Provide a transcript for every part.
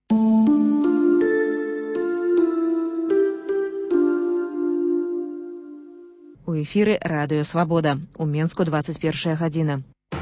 У эфіры радыё «Свабода». У Менску 21 гадзіна.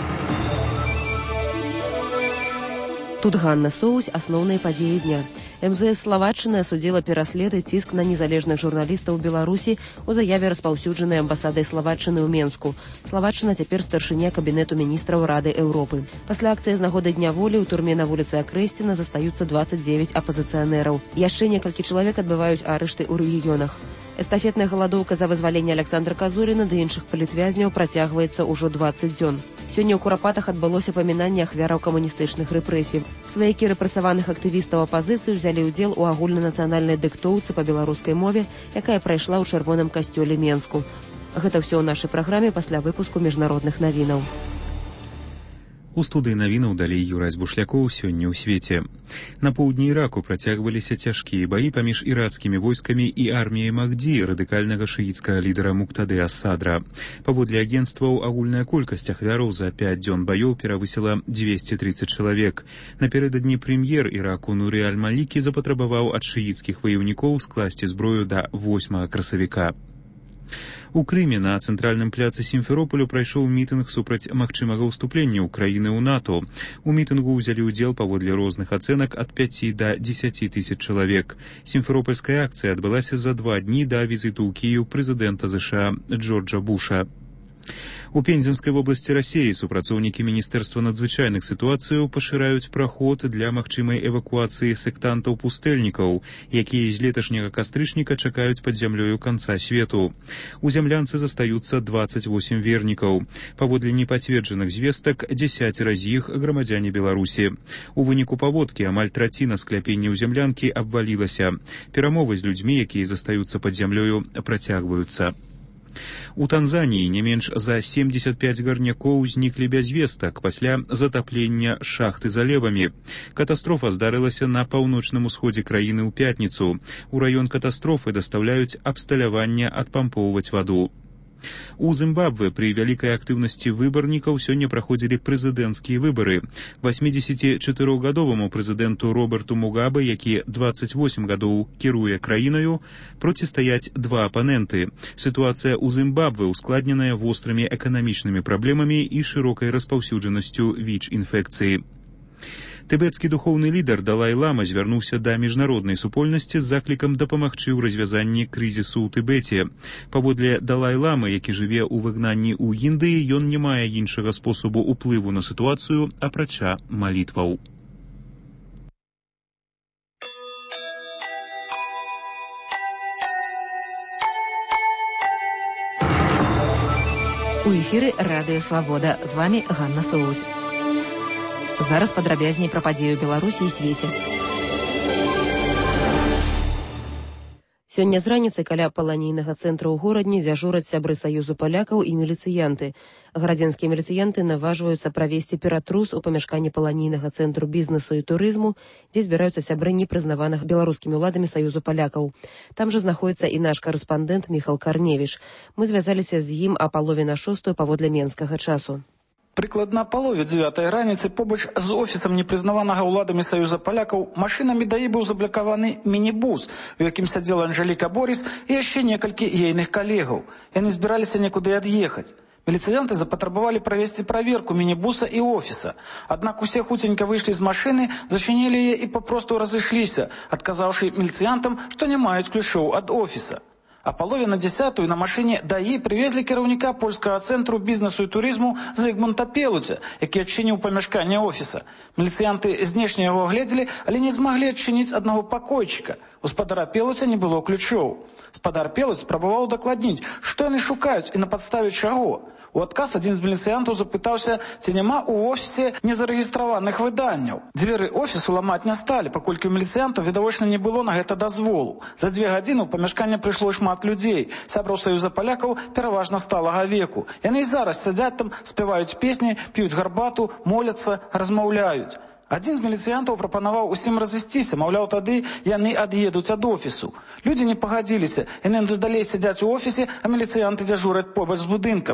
Тут Ганна Соусь, асноўныя падзеі дня. МЗС Словаччыны асудзіла пераслед і ціск на незалежных журналістаў Беларусі у заяве, распаўсюджанай амбасадай Словаччыны ў Менску. Словаччына цяпер старшыня кабінету міністраў Рады Еўропы. Пасля акцыі з нагоды Дня волі ў турме на вуліцы Акрэсціна застаюцца 29 апазіцыянераў. Яшчэ некалькі чалавек адбываюць арышты ў рэгіёнах. Эстафетная галадоўка за вызваленне Александра Казуріна ды іншых палітвязняў працягваецца ўжо 20 дзён. Сёння ў Курапатах адбылося памінанне ахвяраў камуністычных рэпрэсій. Сваякі рэпрэсаваных актывістаў апазіцыі ўзялі ўдзел у агульнанацыянальнай дыктоўцы па беларускай мове, якая прайшла ў чырвоным касцёле Менску. Гэта ўсё ў нашай праграме пасля выпуску міжнародных навінаў. У студыі навінаў далей Юрась Бушлякоў сёння ў свеце. На поўдні Іраку працягваліся цяжкія баі паміж ірацкімі войскамі і арміяй Махді, радыкальнага шыіцкага лідара Муктады ас-Садра. Паводле агенцтваў, агульная колькасць ахвяраў за 5 дзён баёў перавысіла 230 чалавек. Напярэдадні прэм'ер Іраку Нурі аль-Малікі запатрабаваў ад шыіцкіх ваяўнікоў скласці зброю да 8 красавіка. У Крыме на цэнтральным пляцы Сімферополю прайшоў мітынг супраць магчымага ўступлення ўкраіны ў НАТО. У мітынгу ўзялі ўдзел паводле розных ацэнак ад 5 да 10 тысяч чалавек. Сімферопольская акцыя адбылася за 2 дні да візіту ў Кіеў прэзідэнта США Джорджа Буша. У Пензенскай вобласці Расіі супрацоўнікі Міністэрства надзвычайных сітуацыяў пашыраюць праход для магчымай эвакуацыі сектантаў-пустэльнікаў, якія з леташняга кастрычніка чакаюць пад зямлёю канца свету. У зямлянцы застаюцца 28 вернікаў. Паводле непацверджаных звестак, 10 з іх грамадзяне Беларусі. У выніку паводкі амаль траціна скляпенняў зямлянкі абвалілася. Перамовы з людзьмі, якія застаюцца пад зямлёю, працягваюцца. У Танзаніі не менш за 75 гарнякоў зніклі без вестак пасля затаплення шахты залевамі. Катастрофа здарылася на паўночным усходзе краіны ў пятніцу. У раён катастрофы дастаўляюць абсталяванне адпампоўваць ваду. У Зімбабве пры вялікай актыўнасці выбарнікаў сёння праходзілі прэзідэнцкія выбары. 84-гадоваму прэзідэнту Роберту Мугабе, які 28 гадоў кіруе краінаю, процістаяць 2 апаненты. Сітуацыя ў Зімбабве ускладненая вострымі эканамічнымі праблемамі і шырокай распаўсюджанасцю ВІЧ-інфекцыі. Тыбецкі духоўны лідар Далай-лама звярнуўся да міжнароднай супольнасці з заклікам дапамагчы ў развязанні крызісу ў Тыбеце. Паводле Далай-ламы, які жыве ў выгнанні ў Індыі, ён не мае іншага спосабу ўплыву на сітуацыю, апрача малітваў. У эфіры радыё «Свабода». З вамі Ганна Соусь. Зараз падрабязней пра падзею Беларусі і свеце. Сёння з раніцы каля паланійнага цэнтра ў горадні дзяжураць сябры Саюзу палякаў і міліцыянты. Гарадзенскія міліцыянты наважваюцца правесці ператрус у памяшканні паланійнага цэнтру бізнесу і турызму, дзе збіраюцца сябры непрызнаваных беларускімі ўладамі Саюзу палякаў. Там жа знаходіцца і наш карэспандэнт Міхал Карневіч. Мы звязаліся з ім а палове на 6 паводле менскага часу. Прыкладна палове 9 раніцы побач з офісам непрызнаванага ўладамі Саюза палякаў машынамі даі быў заблакаваны мінібус, у якім сядзела Анжеліка Борис і яшчэ некалькі ейных калегаў. Яны збіраліся некуды ад'ехаць. Міліцыянты запатрабавалі правесці праверку мінібуса і офіса. Аднак усе хуценька выйшлі з машыны, зачынілі яе і папросту разышліся, адказаўшы міліцыянтам, што не маюць ключоў ад офіса. А палове на 10 на машыне даі прывезлі кіраўніка польскага цэнтру бізнесу і турызму Зігмунта Пелуця, які адчыніў памяшканне офіса. Міліцыянты знешне яго агледзелі, але не змаглі адчыніць аднаго пакойчыка. У спадара Пелуця не было ключоў. Спадар Пелуц спрабаваў дакладніць, што яны шукаюць і на падставе чаго. У адказ адзін з міліцыянтаў запытаўся, ці няма ў офісе незарэгістраваных выданняў. Дзверы офісу ламаць не сталі, паколькі ў міліцыянтаў відавочна не было на гэта дазволу. За 2 гадзіны ў памяшканне прыйшло шмат людзей. Сябраў Саюза палякаў пераважна сталага веку. Яны і зараз сядзяць там, спяваюць песні, п'юць гарбату, моляцца, размаўляюць. Адзін з міліцыянтаў прапанаваў усім разысціся, маўляў, тады яны ад'едуць ад офісу. Людзі не пагадзіліся, яны далей сядзяць у офісе, а міліцыянты дзяжураць побач з будынкам.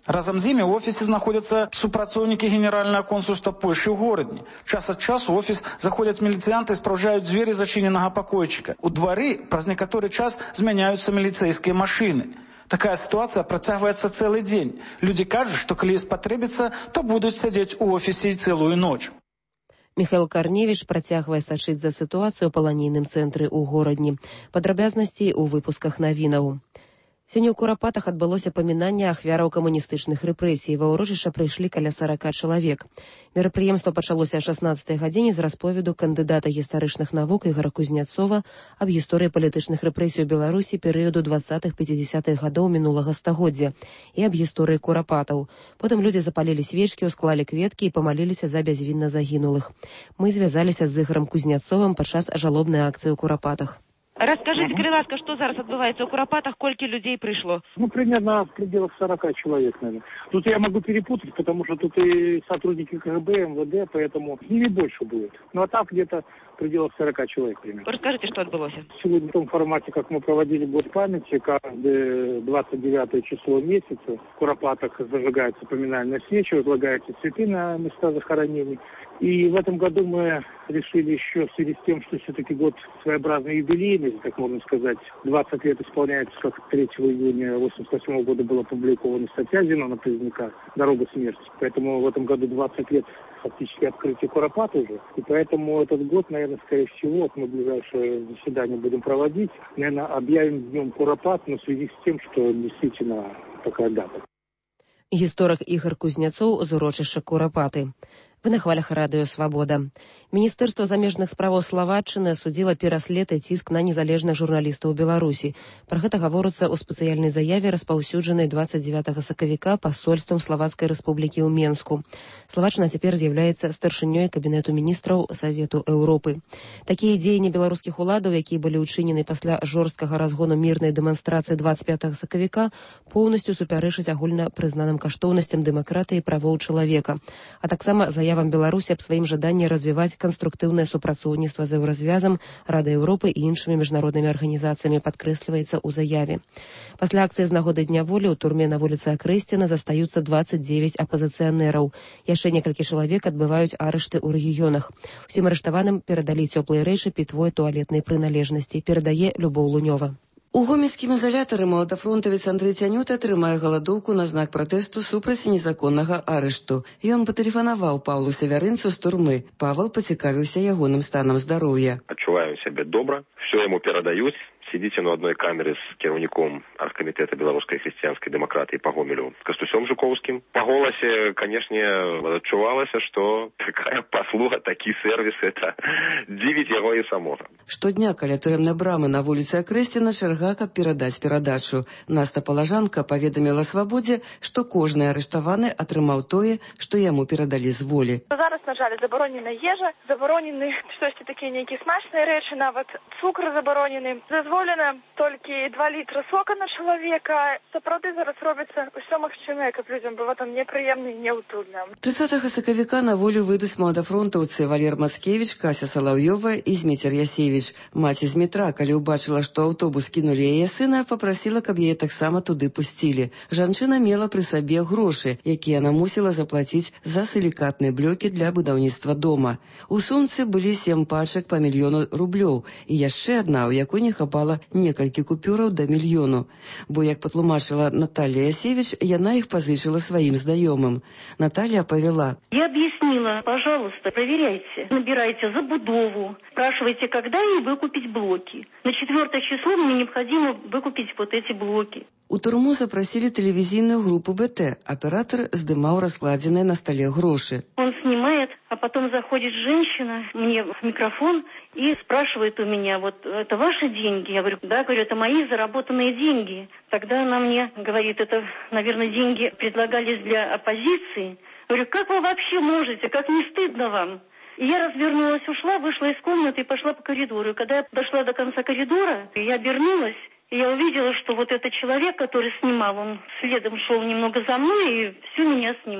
Разам з імі ў офісе знаходзяцца супрацоўнікі генеральнага консульства Польшы ў горадні. Час ад часу ў офіс заходзяць міліцыянты і спраўджаюць дзверы зачыненага пакойчыка. У двары праз некаторы час змяняюцца міліцэйскія машыны. Такая сітуацыя працягваецца цэлы дзень. Людзі кажуць, што калі спатрэбіцца, то будуць сядзець у офісе і цэлую ноч. Михаил Карневич працягвае сачыць за сітуацыю ў паланійным цэнтры ў горадні. Падрабязнасці ў выпусках навінаў. Сёння ў Курапатах адбылося памінанне ахвяраў камуністычных рэпрэсій. Ва ўрочышча прыйшлі каля 40 чалавек. Мерапрыемства пачалося о 16 гадзіне з расповеду кандыдата гістарычных навук Ігора Кузняцова аб гісторыі палітычных рэпрэсій у Беларусі перыяду 20-50-х гадоў мінулага стагоддзя і аб гісторыі Курапатаў. Потым людзі запалілі свечкі, усклалі кветкі і памаліліся за бязвінна загінулых. Мы звязаліся з Ігорам Кузняцовым падчас жалобнай акцыі ў Курапатах. Расскажите, Крыласка, что зараз отбывается у Куропатах, сколько людей пришло? Примерно в пределах 40 человек, наверное. Тут я могу перепутать, потому что тут и сотрудники КГБ, МВД, поэтому с ними больше будет. Ну а так где-то в пределах 40 человек примерно. Расскажите, что отбылось? Сегодня в том формате, как мы проводили год памяти, каждое 29 число месяца в Куропатах зажигаются поминальные свечи, возлагаются цветы на места захоронений. И в этом году мы решили еще в связи с тем, что все-таки год своеобразный юбилейный, так можно сказать, 20 лет исполняется, как 3 июня 1988 года была опубликована статья Зенона Поздняка «Дорога смерти». Поэтому в этом году 20 лет фактически открытие Куропат уже. И поэтому этот год, наверное, скорее всего, мы ближайшее заседание будем проводить, наверное, объявим днем Куропат, но в связи с тем, что действительно такая дата. Гісторык Ігор Кузняцоў з урочышча Курапаты. Вы на хвалях радыё «Свабода». Міністэрства замежных справаў Славаччыны асудзіла пераслед і ціск на незалежных журналістаў у Беларусі. Пра гэта гаворыцца ў спецыяльнай заяве, распаўсюджанай 29 сакавіка пасольствам Славацкай Рэспублікі ў Менску. Славаччына цяпер з'яўляецца старшынёй Кабінету міністраў Савету Еўропы. Такія дзеянні беларускіх уладаў, якія былі ўчынены пасля жорсткага разгону мірнай дэманстрацыі 25 сакавіка, поўнасцю супярэчаць агульна прызнаным каштоўнасцям дэмакратыі і правоў чалавека, а таксама заявам Беларусі аб сваім жаданні развіваць канструктыўнае супрацоўніцтва з Еўразвязам, Радай Еўропы і іншымі міжнароднымі арганізацыямі, падкрэсліваецца ў заяве. Пасля акцыі з нагоды Дня волі ў турме на вуліцы Акрэсціна застаюцца 29 апазіцыянераў. Яшчэ некалькі чалавек адбываюць арышты ў рэгіёнах. Усім арыштаваным перадалі цёплыя рэчы, пітво і туалетнай прыналежнасці, перадае Любоў Лунёва. У гомельскім ізалятары маладафронтавец Андрэй Цянюта атрымае галадоўку на знак пратэсту супраць незаконнага арышту. Ён патэлефанаваў Паўлу Сявярынцу з турмы. Павал пацікавіўся ягоным станам здароўя. Адчуваю сябе добра, все яму перадаюць. Сидите на одной камере с кіраўніком аргкамітэта беларускай хрысціянскай дэмакратыі па Гомелю Кастусём Жуковскім. По голосе, конечно, адчувалася, что такая паслуга, такі сервіс, это дзівіць яго і самога. Штодня каля турэмнай брамы на вуліцы Акрэсціна чарга, каб перадаць перадачу. Наста Палажанка паведаміла Свабодзе, што кожны арыштаваны атрымаў тое, што яму перадалі з волі. Зараз, на жаль, забаронена ежа, забаронены штосьці такія нейкія смачныя рэчы, нават цукр забаронены. Дазволена толькі 2 літра сока на чалавека. Сапраўды зараз робіцца ўсё магчымае, каб людзям было там непрыемна і няўтульна. 30 сакавіка на волю выйдуць маладафронтаўцы Валер Мацкевіч, Кася Салаўёва і Зміцер Ясевіч. Маці з метра, калі ўбачыла, што аўтобус кінулі яе сына, папрасіла, каб яе таксама туды пусцілі. Жанчына мела пры сабе грошы, якія яна мусіла заплаціць за сілікатныя блокі для будаўніцтва дома. У сумцы былі 7 пачак па 1 000 000 рублёў і яшчэ адна, у якой не хапала некалькі купюраў да 1 000 000. Бо, як патлумачыла Наталья Ясевіч, яна іх пазычыла сваім знаёмым. Наталья повела. Я объяснила, пожалуйста, проверяйте, набирайте забудову, спрашивайте, когда ей выкупить блоки. На 4 число мне необходимо выкупить вот эти блоки. У турму запросили телевизийную группу БТ. Оператор здымаў раскладенные на столе гроши. Он снимает, а потом заходит женщина мне в микрофон и спрашивает у меня, вот это ваши деньги? Я говорю, да, говорю, это мои заработанные деньги. Тогда она мне говорит, это, наверное, деньги предлагались для оппозиции. Я говорю, как вы вообще можете, как не стыдно вам? И я развернулась, ушла, вышла из комнаты и пошла по коридору. И когда я дошла до конца коридора, я обернулась, и я увидела, что вот этот человек, который снимал, он следом шел немного за мной и всю меня снимал.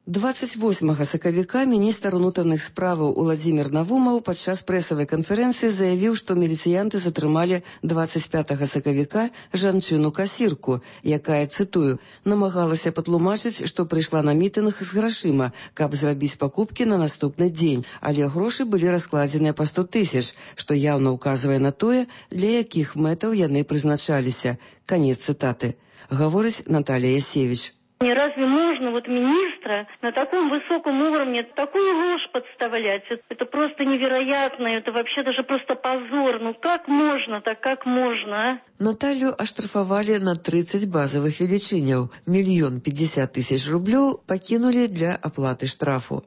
28 сакавіка міністр унутраных справаў Уладзімір Навумаў падчас прэсавай канферэнцыі заявіў, што міліцыянты затрымалі 25 сакавіка жанчыну-касірку, якая, цытую, намагалася патлумачыць, што прыйшла на мітынг з грашыма, каб зрабіць пакупкі на наступны дзень, але грошы былі раскладзеныя па 100 000, што яўна ўказвае на тое, для якіх мэтаў яны прызначаліся. Канец цытаты. Гаворыць Наталья Ясевич. Разве можно министра на таком высоком уровне такую ложь подставлять? Это просто невероятно, это вообще даже просто позор. Ну как можно так, как можно, а? Наталью оштрафовали на 30 базовых величиняў. 1 050 000 рублёў пакінулі для аплаты штрафу.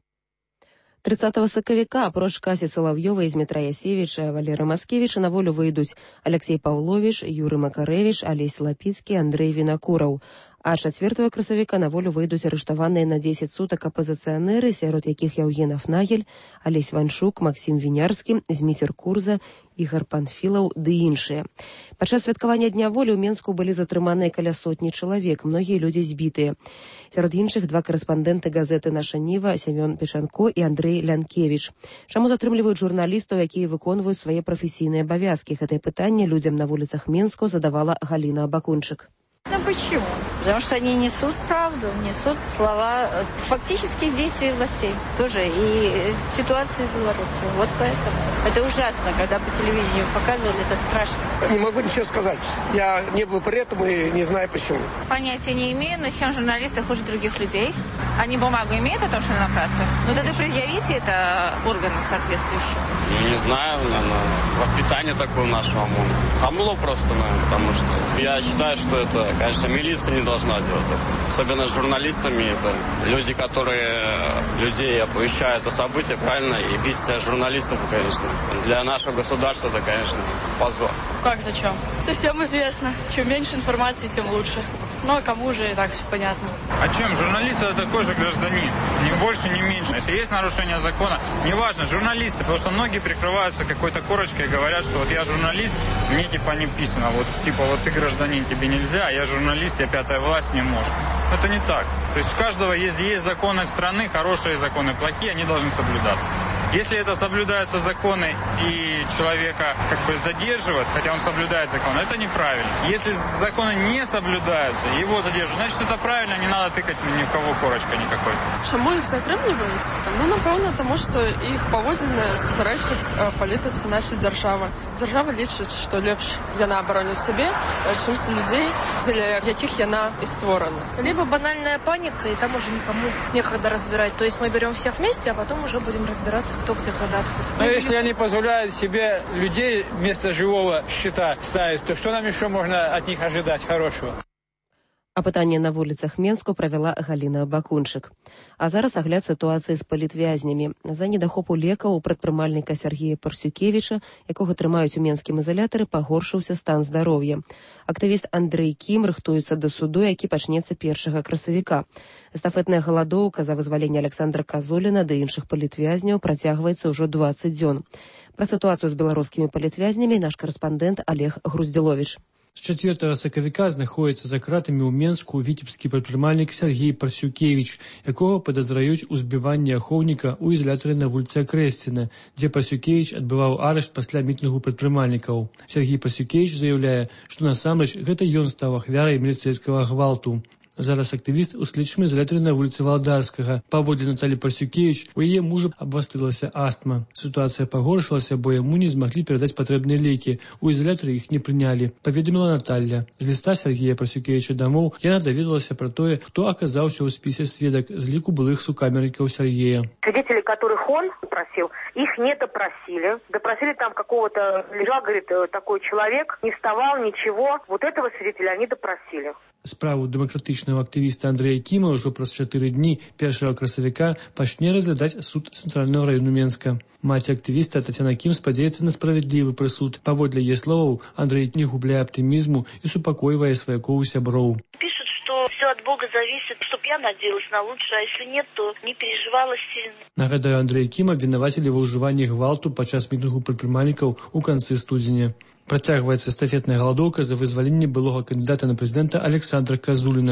30 сакавіка апроч Касі Салаўёвай, Змітра Ясевіча, Валеры Маскевіча на волю выйдуць Алексей Паўловіч, Юры Макарэвіч, Алесь Лапіцкі, Андрэй Вінакураў. А 4 красавіка на волю выйдуць арыштаваныя на 10 сутак апазіцыянеры, сярод якіх Яўген Афнагель, Алесь Ваншук, Максім Вінярскі, Зміцер Курза, Ігар Панфілаў ды іншыя. Падчас святкавання Дня волі ў Менску былі затрыманыя каля 100 чалавек, многія людзі збітыя. Сярод іншых 2 карэспандэнты газеты «Наша Ніва» Сямён Печанко і Андрэй Лянкевіч. Чаму затрымліваюць журналістаў, якія выконваюць свае прафесійныя абавязкі? Гэтае пытанне людзям на вуліцах Менску задавала Галіна Абакунчык. Ну почему? Потому что они несут правду, несут слова фактических действий властей. Тоже и ситуации в Беларуси. Вот поэтому. Это ужасно, когда по телевидению показывали, это страшно. Не могу ничего сказать. Я не был при этом и не знаю почему. Понятия не имею, но чем журналисты хуже других людей? Они бумагу имеют о том, что напраться? Ну тогда предъявите это органам соответствующим. Не знаю, наверное, воспитание такое нашего ОМОНа. Хамло просто, наверное, потому что я считаю, что это, конечно, милиция не должна делать такое. Особенно с журналистами, это люди, которые людей оповещают о событиях, правильно, и бить журналистов, конечно. Для нашего государства это, конечно, позор. Как зачем? Это всем известно. Чем меньше информации, тем лучше. Ну, а кому же и так все понятно. А чем? Журналист – это такой же гражданин. Ни больше, ни меньше. Если есть нарушение закона, неважно, журналисты, потому что многие прикрываются какой-то корочкой и говорят, что вот я журналист, мне типа не писано. Вот типа вот ты гражданин, тебе нельзя, а я журналист, я пятая власть, мне может. Это не так. То есть у каждого есть законы страны, хорошие законы, плохие, они должны соблюдаться. Если это соблюдаются законы и человека как бы задерживают, хотя он соблюдает законы, это неправильно. Если законы не соблюдаются, его задерживают, значит это правильно, не надо тыкать ни в кого корочкой никакой. Чому їх затримлюють? Ну, напевно, тому що їх поводзіны суперечаць палітыцы нашай дзяржавы. Дзяржава лічыць, што лепш яна абароніць сабе, чымся людзей, дзеля якіх яна і створана. Либо банальная паника, и там уже никому некогда разбирать. То есть мы берем всех вместе, а потом уже будем разбираться, кто где, когда, откуда. Но если они позволяют себе людей вместо живого счета ставить, то что нам еще можно от них ожидать хорошего? Апытанне на вуліцах Менску правяла Галіна Абакунчык. А зараз агляд сітуацыі з палітвязнямі. За недахопу лекаў у прадпрымальніка Сергея Парсюкевіча, якога трымаюць у менскім ізалятары, пагоршыўся стан здароўя. Актывіст Андрэй Кім рыхтуецца да суду, які пачнецца 1 красавіка. Эстафетная галадоўка за вызваленне Александра Казоліна ды іншых палітвязняў працягваецца ўжо 20 дзён. Пра сітуацыю з беларускімі палітвязнямі наш карэспандэнт Олег Груздзіловіч. З 4 сакавіка знаходзіцца за кратамі ў Менску віцебскі прадпрымальнік Сергей Парсюкевіч, якога падазраюць у збіванні ахоўніка ў ізалятары на вуліцы Акрэсціна, дзе Парсюкевіч адбываў арышт пасля мітынгу прадпрымальнікаў. Сергей Парсюкевіч заяўляе, што насамрэч гэта ён стаў ахвярай міліцэйскага гвалту. Зараз актывіст у следчым ізалятары на вуліцы Валдарскага. Паводле Наталі Парсюкевіч, у яе мужа абвастрылася астма. Сітуацыя пагоршылася, бо яму не змаглі перадаць патрэбныя лекі. У ізалятары іх не прынялі, паведаміла Наталья. З ліста Сергея Парсюкевіча дамоў яна даведалася пра тое, хто аказаўся ў спісе сведак з ліку былых сукамернікаў Сергея. Свидетели, которых он просил, их не допросили. Допросили там какого-то, лежал, говорит, такой человек, не вставал, ничего. Вот этого свидетеля они допросили. Справу дэмакратычнага актывіста Андрэя Кіма ўжо праз 4 дні 1 красавіка пачне разглядаць суд Цэнтральнага раёну Менска. Маці актывіста Тацяна Кім спадзяецца на справядлівы прысуд. Паводле яе словаў, Андрэй не губляе аптымізму і супакойвае сваякоў і сяброў. Пишут, что все от Бога зависит, чтоб я надеялась на лучшее, а если нет, то не переживала сильно. Нагадаю, Андрэя Кіма абвінавацілі ва ўжыванні гвалту падчас мітынгу прадпрымальнікаў у канцы студзеня. Працягваецца эстафетная галадоўка за вызваленне былога кандыдата на прэзідэнта Александра Казуліна.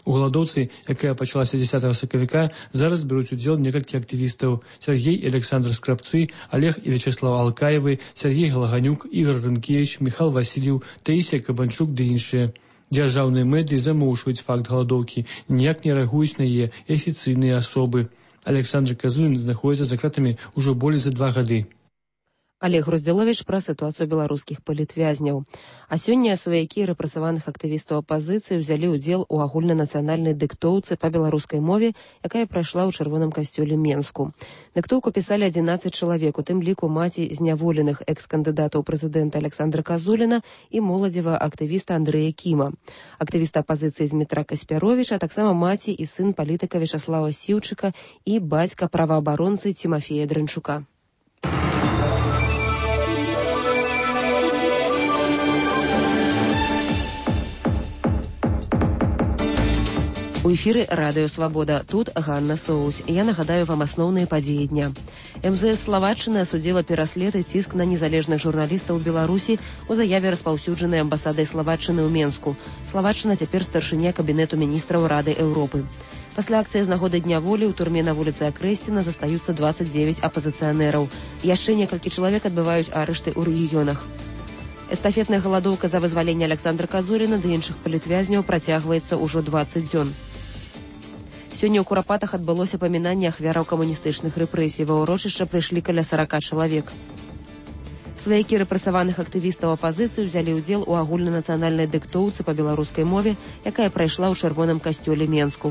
У галадоўцы, якая пачалася 10 сакавіка, зараз бяруць удзел некалькі актывістаў: Сергей і Александр Скрабцы, Олег і Вячеслав Алкаевы, Сергей Галаганюк, Ігор Рынкевич, Михаил Васильев, Таисия Кабанчук ды іншыя. Дзяржаўныя медыі замоўчваюць факт галадоўкі, ніяк не рэагуюць на яе і афіцыйныя асобы. Александр Казулін знаходзіцца за кратамі ўжо болей за 2 гады. Олег Груздзіловіч пра сітуацыю беларускіх палітвязняў. А сёння сваякі рэпрэсаваных актывістаў апазіцыі ўзялі ўдзел у агульнанацыянальнай дыктоўцы па беларускай мове, якая прайшла ў чырвоным касцёле Менску. Дыктоўку пісалі 11 чалавек, у тым ліку маці зняволеных экс-кандыдатаў прэзідэнта Александра Казуліна і моладзева актывіста Андрэя Кіма. Актывіста апазіцыі Змітра Каспяровіча, а таксама маці і сын палітыка Вячаслава Сіўчыка і бацька праваабаронцы Тимофея Дрынчука. У эфіры Радыё Свабода. Тут Ганна Соус. Я нагадаю вам асноўныя падзеі дня. МЗС Славаччыны асудзіла пераслед і ціск на незалежных журналістаў Беларусі у заяве, распаўсюджанай амбасадай Славаччыны ў Менску. Славаччына цяпер старшыня Кабінету міністраў Рады Еўропы. Пасля акцыі з нагоды Дня волі ў турме на вуліцы Акрэсціна застаюцца 29 апазіцыянераў. Яшчэ некалькі чалавек адбываюць арышты ў рэгіёнах. Эстафетная галадоўка за вызваленне Александра Казуліна ды іншых палітвязняў працягваецца ўжо 20 дзён. Сёння ў Курапатах адбылося памінанне ахвяраў камуністычных рэпрэсій. Ва ўрочышча прыйшлі каля 40 чалавек. Сваякі рэпрэсаваных актывістаў апазіцыі ўзялі ўдзел у агульнанацыянальнай дыктоўцы па беларускай мове, якая прайшла ў чырвоным касцёле Менску.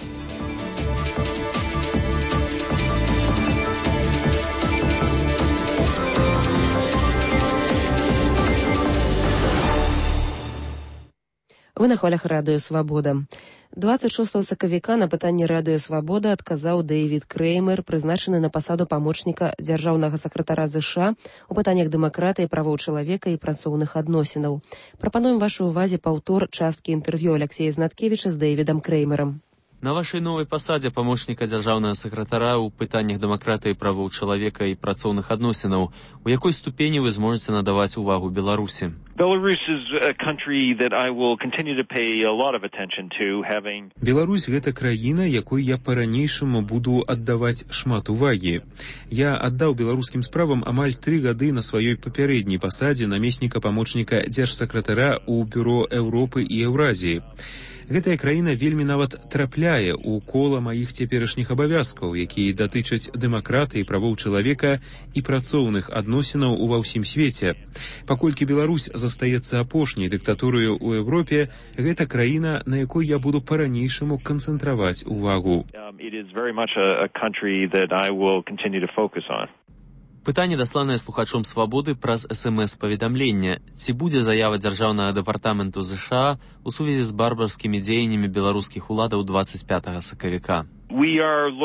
Вы на хвалях Радыё Свабода. 26 сакавіка на пытанне Радыё Свабода адказаў Дэвід Креймер, прызначаны на пасаду памочніка дзяржаўнага сакратара ЗША у пытаннях дэмакратыі, правоў чалавека і працоўных адносінаў. Прапануем вашай увазе паўтор часткі інтэрв'ю Алексея Знаткевіча з Дэвідам Креймерам. На вашай новай пасадзе памочніка дзяржаўнага сакратара ў пытаннях дэмакратыі, правоў чалавека і працоўных адносінаў, у якой ступені вы зможаце надаваць увагу Беларусі? Беларусь – гэта краіна, якой я па-ранейшаму буду аддаваць шмат увагі. Я аддаў беларускім справам амаль 3 гады на сваёй папярэдняй пасадзе намесніка памочніка дзяржсакратара ў Бюро Еўропы і Еўразіі. Гэтая краіна вельмі нават трапляе ў кола маіх цяперашніх абавязкаў, якія датычаць дэмакратыі, правоў чалавека і працоўных адносінаў ува ўсім свеце. Паколькі Беларусь застаецца апошняй дыктатурою ў Еўропе, гэта краіна, на якой я буду па-ранейшаму канцэнтраваць увагу. Пытанне, дасланае слухачом Свабоды праз СМС-паведамлення. Ці будзе заява дзяржаўнага дэпартаменту ЗША у сувязі з барбарскімі дзеяннямі беларускіх уладаў 25 сакавіка? Мы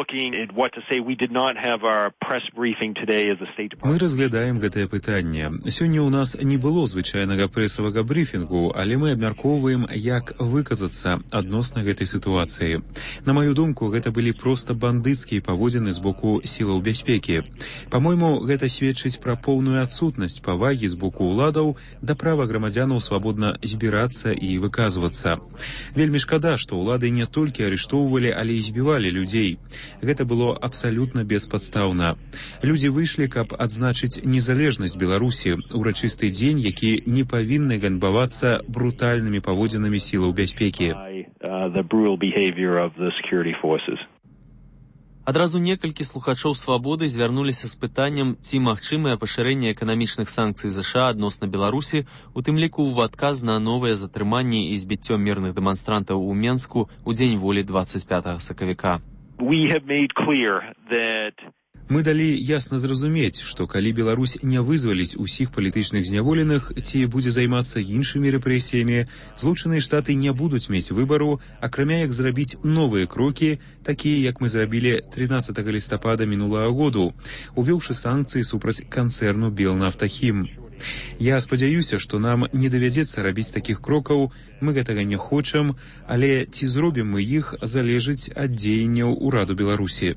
разглядаем гэтае пытанне. Сёння ў нас не было звычайнага прэсавага брыфінгу, але мы абмяркоўваем, як выказацца адносна гэтай сітуацыі. На маю думку, гэта былі проста бандыцкія паводзіны з боку сілаў бяспекі. Па-мойму, гэта сведчыць пра поўную адсутнасць павагі з боку ўладаў да права грамадзянаў свабодна збірацца і выказвацца. Вельмі шкада, што ўлады не толькі арыштоўвалі, але і збівалі людзей. Гэта было абсалютна беспадстаўна. Людзі выйшлі, каб адзначыць незалежнасць Беларусі, урачысты дзень, які не павінны ганьбавацца брутальнымі паводзінамі сілаў бяспекі. Адразу некалькі слухачоў Свабоды звярнуліся з пытаннем, ці магчымае пашырэнне эканамічных санкцый ЗША адносна Беларусі, у тым ліку ў адказ на новыя затрыманні і збіццё мірных дэманстрантаў у Менску ў дзень волі 25 сакавіка. Мы далі ясна зразумець, што калі Беларусь не вызваліць усіх палітычных зняволеных ці будзе займацца іншымі рэпрэсіямі, Злучаныя Штаты не будуць мець выбару, акрамя як зрабіць новыя крокі, такія, як мы зрабілі 13 лістапада мінулага году, увёўшы санкцыі супраць канцэрну Белнафтахім. Я спадзяюся, што нам не давядзецца рабіць такіх крокаў, мы гэтага не хочам, але ці зробім мы іх, залежыць ад дзеянняў ураду Беларусі.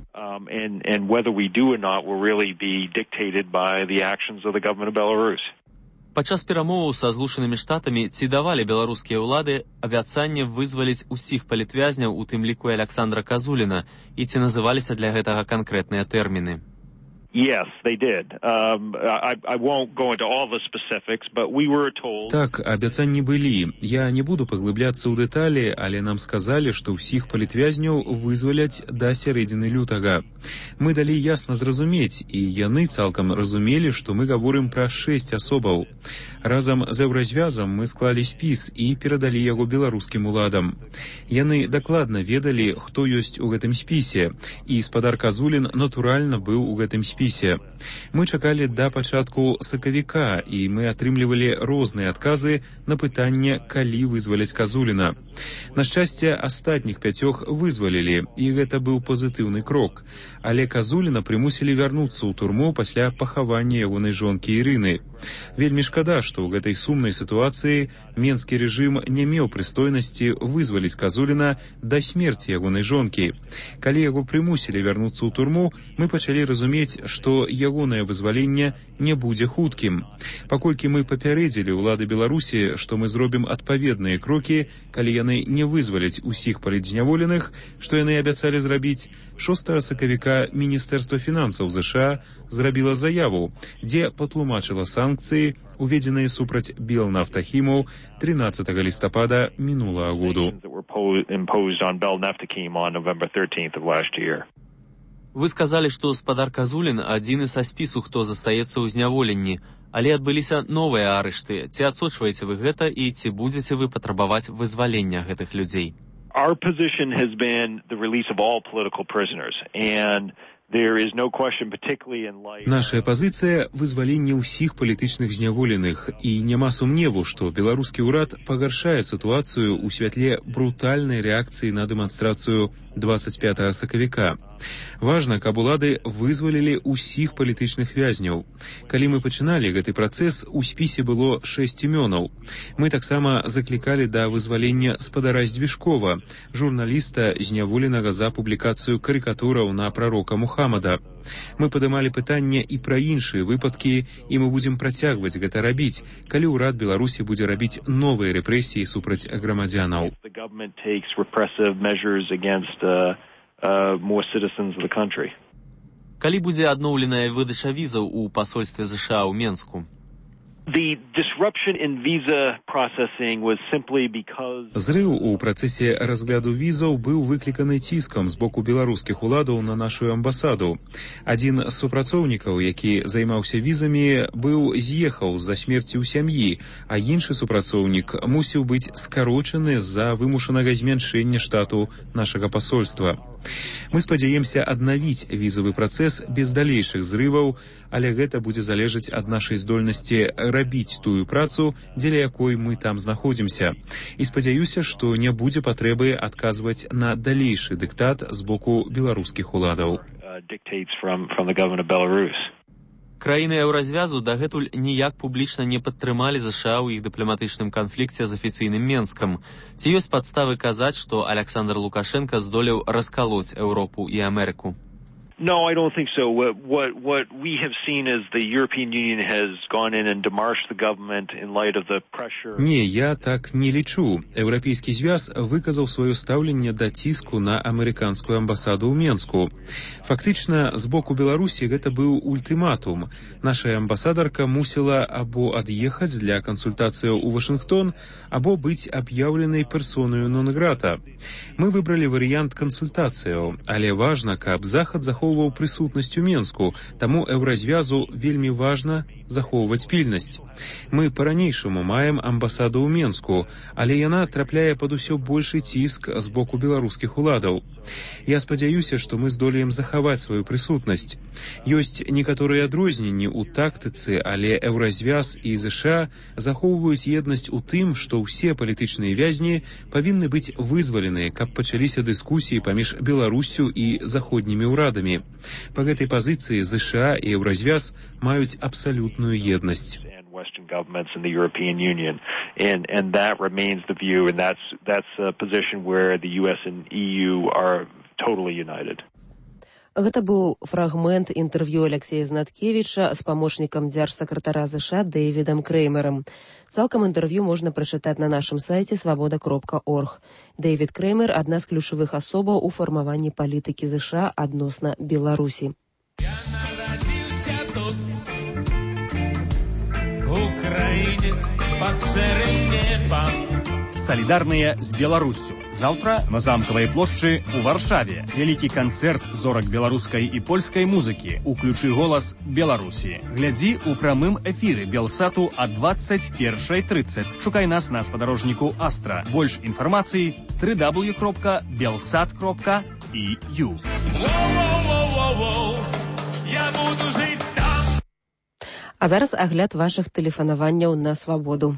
Падчас перамоваў са Злучанымі Штатамі ці давалі беларускія ўлады абяцанне вызваліць усіх палітвязняў, у тым ліку і Александра Казуліна, і ці называліся для гэтага канкрэтныя тэрміны? Yes, they did. I won't go into all the specifics, but we were told... Так, абяцанні былі. Я не буду паглыбляцца ў дэталі, але нам сказалі, што ўсіх палітвязняў вызваляць да сярэдзіны лютага. Мы далі ясна зразумець, і яны цалкам разумелі, што мы гаворым пра 6 асобаў. Разам з Еўразвязам мы склалі спіс і перадалі яго беларускім уладам. Яны дакладна ведалі, хто ёсць у гэтым спісе, і спадар Казулін натуральна быў у гэтым спісе. Мы чакалі да пачатку сакавіка, і мы атрымлівалі розныя адказы на пытанне, калі вызваляць Казуліна. На шчасце, астатніх 5 вызвалілі, і гэта быў пазітыўны крок. Але Казуліна прымусілі вярнуцца ў турму пасля пахавання ягонай жонкі Ірыны. Вельмі шкада, што ў гэтай сумнай сітуацыі менскі рэжым не меў прыстойнасці вызваліць Казуліна да смерці ягонай жонкі. Калі яго прымусілі вярнуцца ў турму, мы пачалі разумець, што ягонае вызваленне не будзе хуткім. Паколькі мы папярэдзілі ўлады Беларусі, што мы зробім адпаведныя крокі, калі яны не вызваляць усіх палітзняволеных, што яны абяцалі зрабіць, 6 сакавіка Міністэрства фінансаў ЗША зрабіла заяву, дзе патлумачыла санкцыі, уведзеныя супраць Белнафтахіму 13 лістапада мінулага году. Вы сказалі, што спадар Казулін адзіны са спісу, хто застаецца ў зняволенні, але адбыліся новыя арышты. Ці адсочваеце вы гэта і ці будзеце вы патрабаваць вызвалення гэтых людзей? Our position has been the release of all political prisoners, and there is no question, particularly in light... Нашая пазіцыя – вызваленне ўсіх палітычных зняволеных, і няма сумневу, што беларускі ўрад пагаршае сітуацыю ў святле брутальнай рэакцыі на дэманстрацыю 25 сакавіка. Важна, каб улады вызвалілі ўсіх палітычных вязняў. Калі мы пачыналі гэты працэс, у спісе было 6 імёнаў. Мы таксама заклікалі да вызвалення спадара Здвижкова, журналіста, зняволенага за публікацыю карыкатураў на прарока Мухаммада. Мы падымалі пытанне і пра іншыя выпадкі, і мы будзем працягваць гэта рабіць, калі ўрад Беларусі будзе рабіць новыя рэпрэсіі супраць грамадзянаў. Калі будзе адноўленая выдача візаў у пасольстве ЗША ў Менску? Зрыў у працэсе разгляду візаў быў выкліканы ціскам з боку беларускіх уладаў на нашу амбасаду. Адзін з супрацоўнікаў, які займаўся візамі, быў з'ехаў з-за смерці ў сям'і, а іншы супрацоўнік мусіў быць скарочаны з-за вымушанага змяншэння штату нашага пасольства. Мы спадзяемся аднавіць візавы працэс без далейшых зрываў, але гэта будзе залежаць ад нашай здольнасці рабіць тую працу, дзеля якой мы там знаходзімся. І спадзяюся, што не будзе патрэбы адказваць на далейшы дыктат з боку беларускіх уладаў. Краіны Еўразвязу дагэтуль ніяк публічна не падтрымалі ЗША ў іх дыпламатычным канфлікце з афіцыйным Менскам. Ці ёсць падставы казаць, што Александр Лукашенко здолеў раскалоць Еўропу і Амерыку? No, I don't think so. What we have seen is the European Union has gone in and demarched the government in light of the pressure. Не, я так не лічу. Еўрапейскі звяз выказаў сваё стаўленне да ціску на амерыканскую амбасаду ў Менску. Фактычна, з боку Беларусі гэта быў ультыматум. Наша амбасадарка мусіла або ад'ехаць для кансультацыяў у Вашынгтон, або быць аб'яўленай персонаю нон-грата. Мы выбралі варыянт кансультацыяў, але важна, каб Захад захоўваў прысутнасць у Менску, таму Еўразвязу вельмі важна захоўваць пільнасць. Мы па-ранейшаму маем амбасаду ў Менску, але яна трапляе пад усё большы ціск з боку беларускіх уладаў. Я спадзяюся, што мы здолеем захаваць сваю прысутнасць. Ёсць некаторыя адрозненні ў тактыцы, але Еўразвяз і ЗША захоўваюць еднасць у тым, што ўсе палітычныя вязні павінны быць вызвалены, каб пачаліся дыскусіі паміж Беларуссю і заходнімі ўрадамі. Па гэтай пазіцыі ЗША і Еўразвяз маюць абсалютную еднасць. Western governments in the European Union, and that remains the view, and that's a position where the US and EU are totally united. Гэта быў фрагмент інтэрв'ю Алексея Знаткевіча з памочнікам дзяржсакратара ЗША Дэвідам Крэймерам. Цалкам інтэрв'ю можна прачытаць на нашым сайце свабода.орг. Дэвід Крэймер – адна з ключавых асобаў у фармаванні палітыкі ЗША адносна Беларусі. Я нарадзіўся тут, у краіне пад шэрым небам. Салідарныя з Беларуссю. Заўтра на Замкавай плошчы ў Варшаве. Вялікі канцэрт зорак беларускай і польскай музыкі. Уключы голас Беларусі. Глядзі ў прамым эфіры Белсату а 21:30. Шукай нас на спадарожніку Астра. Больш інфармацыі www.belsat.eu. Я буду жыць там. А зараз агляд вашых тэлефанаванняў на свабоду.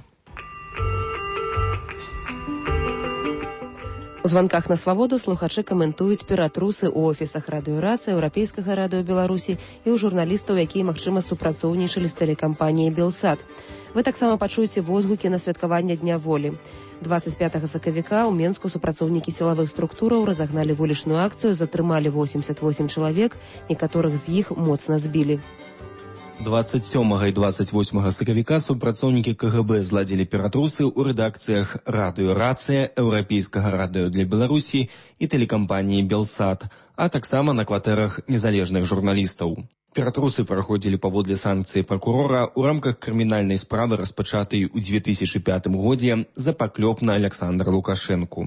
У званках на свабоду слухачы каментуюць ператрусы ў офісах радыёрацыі, Еўрапейскага радыё Беларусі і ў журналістаў, якія, магчыма, супрацоўнічалі з тэлекампаніяй «Белсат». Вы таксама пачуеце водгукі на святкаванне Дня волі. 25 сакавіка ў Менску супрацоўнікі сілавых структураў разагналі вулічную акцыю, затрымалі 88 чалавек, некаторых з іх моцна збілі. 27 і 28 сакавіка супрацоўнікі КГБ зладзілі ператрусы ў рэдакцыях радыёрацыя, Еўрапейскага радыё для Беларусі і тэлекампаніі «Белсат», а таксама на кватэрах незалежных журналістаў. Ператрусы праходзілі паводле санкцыі пракурора ў рамках крымінальнай справы, распачатай у 2005 годзе за паклёп на Александра Лукашэнку.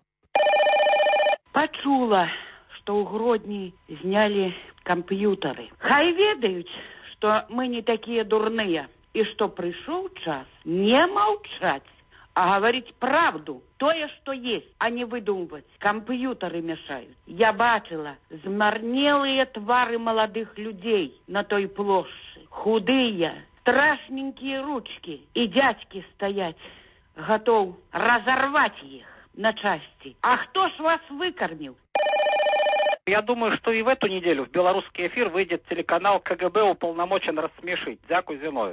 Пачула, што ў Гродні знялі камп'ютары. Хай ведаюць, что мы не такие дурные, и что пришел час не молчать, а говорить правду, то, что есть, а не выдумывать. Компьютеры мешают. Я бачила змарнелые твары молодых людей на той площади. Худые, страшненькие ручки. И дядьки стоять, готов разорвать их на части. А кто ж вас выкормил? Я думаю, что и в эту неделю в белорусский эфир выйдет телеканал КГБ уполномочен рассмешить. Дякую, Зиновьев.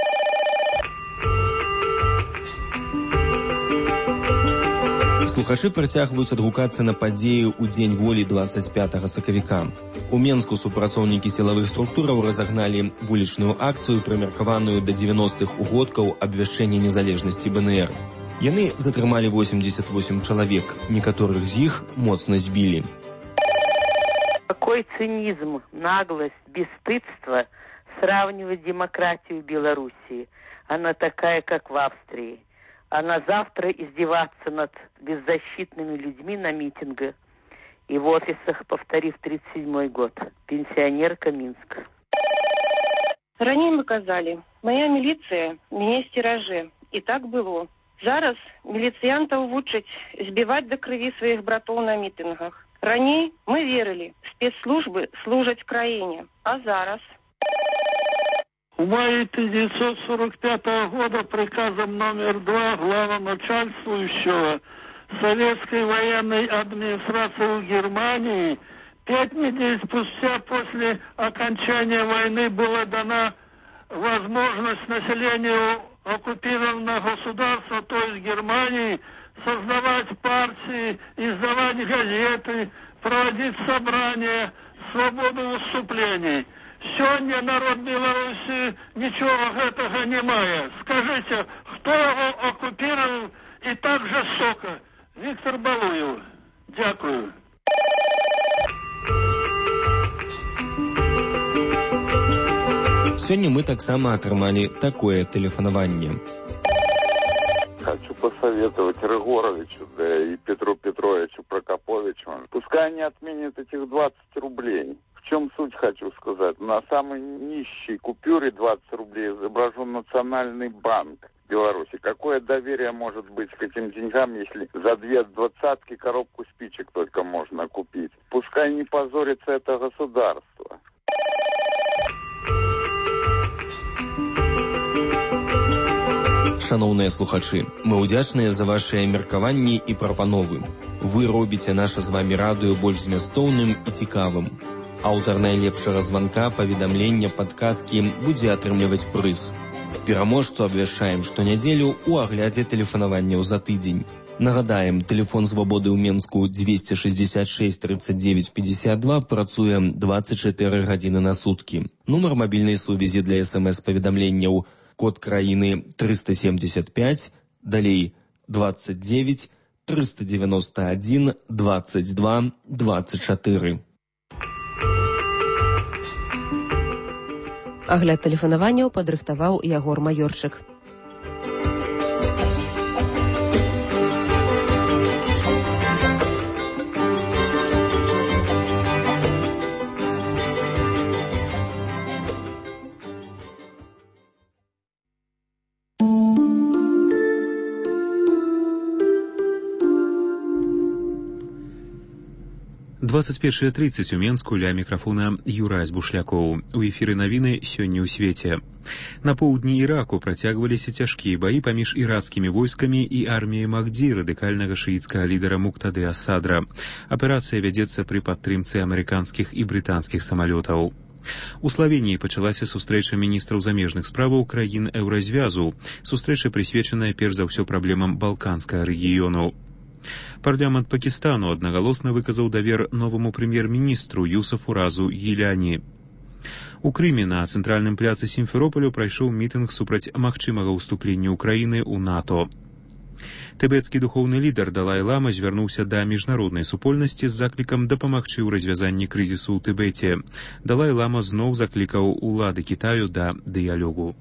Слухачы працягваюць адгукацца на падзеі ў Дзень волі 25 сакавіка. У Менску супрацоўнікі сілавых структураў разагналі вулічную акцыю, прымеркаваную да 90-х угодкаў абвяшчэння незалежнасці БНР. Яны затрымалі 88 чалавек, некаторых з іх моцна збілі. Какой цинизм, наглость, бесстыдство сравнивать демократию Белоруссии. Она такая, как в Австрии. А на завтра издеваться над беззащитными людьми на митингах и в офисах, повторив 37-й год. Пенсионерка Минска. Ранее мы казали, моя милиция меня стераже. И так было. Зараз милициянтов вучать збивать до крови своих братов на митингах. Ранее мы верили, спецслужбы служат краине, а зараз? В мае 1945 года приказом номер 2 главноначальствующего Советской военной администрации в Германии 5 недель спустя после окончания войны была дана возможность населению оккупированного государства, то есть Германии, создавать партии, издавать газеты, проводить собрания, свободу выступлений. Сегодня народ Беларуси ничего этого не мае. Скажите, кто его оккупировал и так жестоко? Виктор Балуев. Дякую. Сегодня мы таксама атрымалі такое тэлефанаванне. Хочу посоветовать Рыгоровичу, да и Петру Петровичу Прокоповичу. Пускай они отменят этих 20 рублей. В чем суть, хочу сказать? На самой нищей купюре 20 рублей изображен Национальный банк Беларуси. Какое доверие может быть к этим деньгам, если за 2 двадцатки коробку спичек только можно купить? Пускай не позорится это государство. Шановныя слухачы, мы ўдзячныя за вашыя меркаванні і прапановы. Вы робіце наша з вамі радыё больш змястоўным і цікавым. Аўтар найлепшага званка, паведамлення, падказкі будзе атрымліваць прыз. Пераможцу абвяшчаем штонядзелю ў аглядзе тэлефанаванняў за тыдзень. Нагадаем, тэлефон «Свабоды» ў Менску 266 39 52 працуе 24 гадзіны на суткі. Нумар мабільнай сувязі для СМС-паведамленняў код краіны 375, далей 29 391 22 24. Агляд тэлефанаванняў падрыхтаваў Ягор Маёрчык. Двадцать 21:30 у Менску, ля мікрафона Юрась Бушлякоў. У эфіры навіны сёння ў свеце. На поўдні Іраку працягваліся цяжкія баі паміж іракскімі войскамі і арміяй Махді, радыкальнага шыіцкага лідара Муктады Асадра. Аперацыя вядзецца пры падтрымцы амерыканскіх і брытанскіх самалётаў. У Славеніі пачалася сустрэча міністраў замежных справаў краін Еўразвязу. Сустрэча прысвечаная перш за ўсё праблемам Балканскага рэгіёну. Парламент Пакістану аднагалосна выказаў давер новаму прэм'ер-міністру Юсафу Разу Гіляні. У Крыме на цэнтральным пляцы Сімферополю прайшоў мітынг супраць магчымага ўступлення ўкраіны ў НАТО. Тыбецкі духоўны лідар Далай-лама звярнуўся да міжнароднай супольнасці з заклікам дапамагчы ў развязанні крызісу ў Тыбеце. Далай-лама зноў заклікаў улады Кітаю да дыялогу.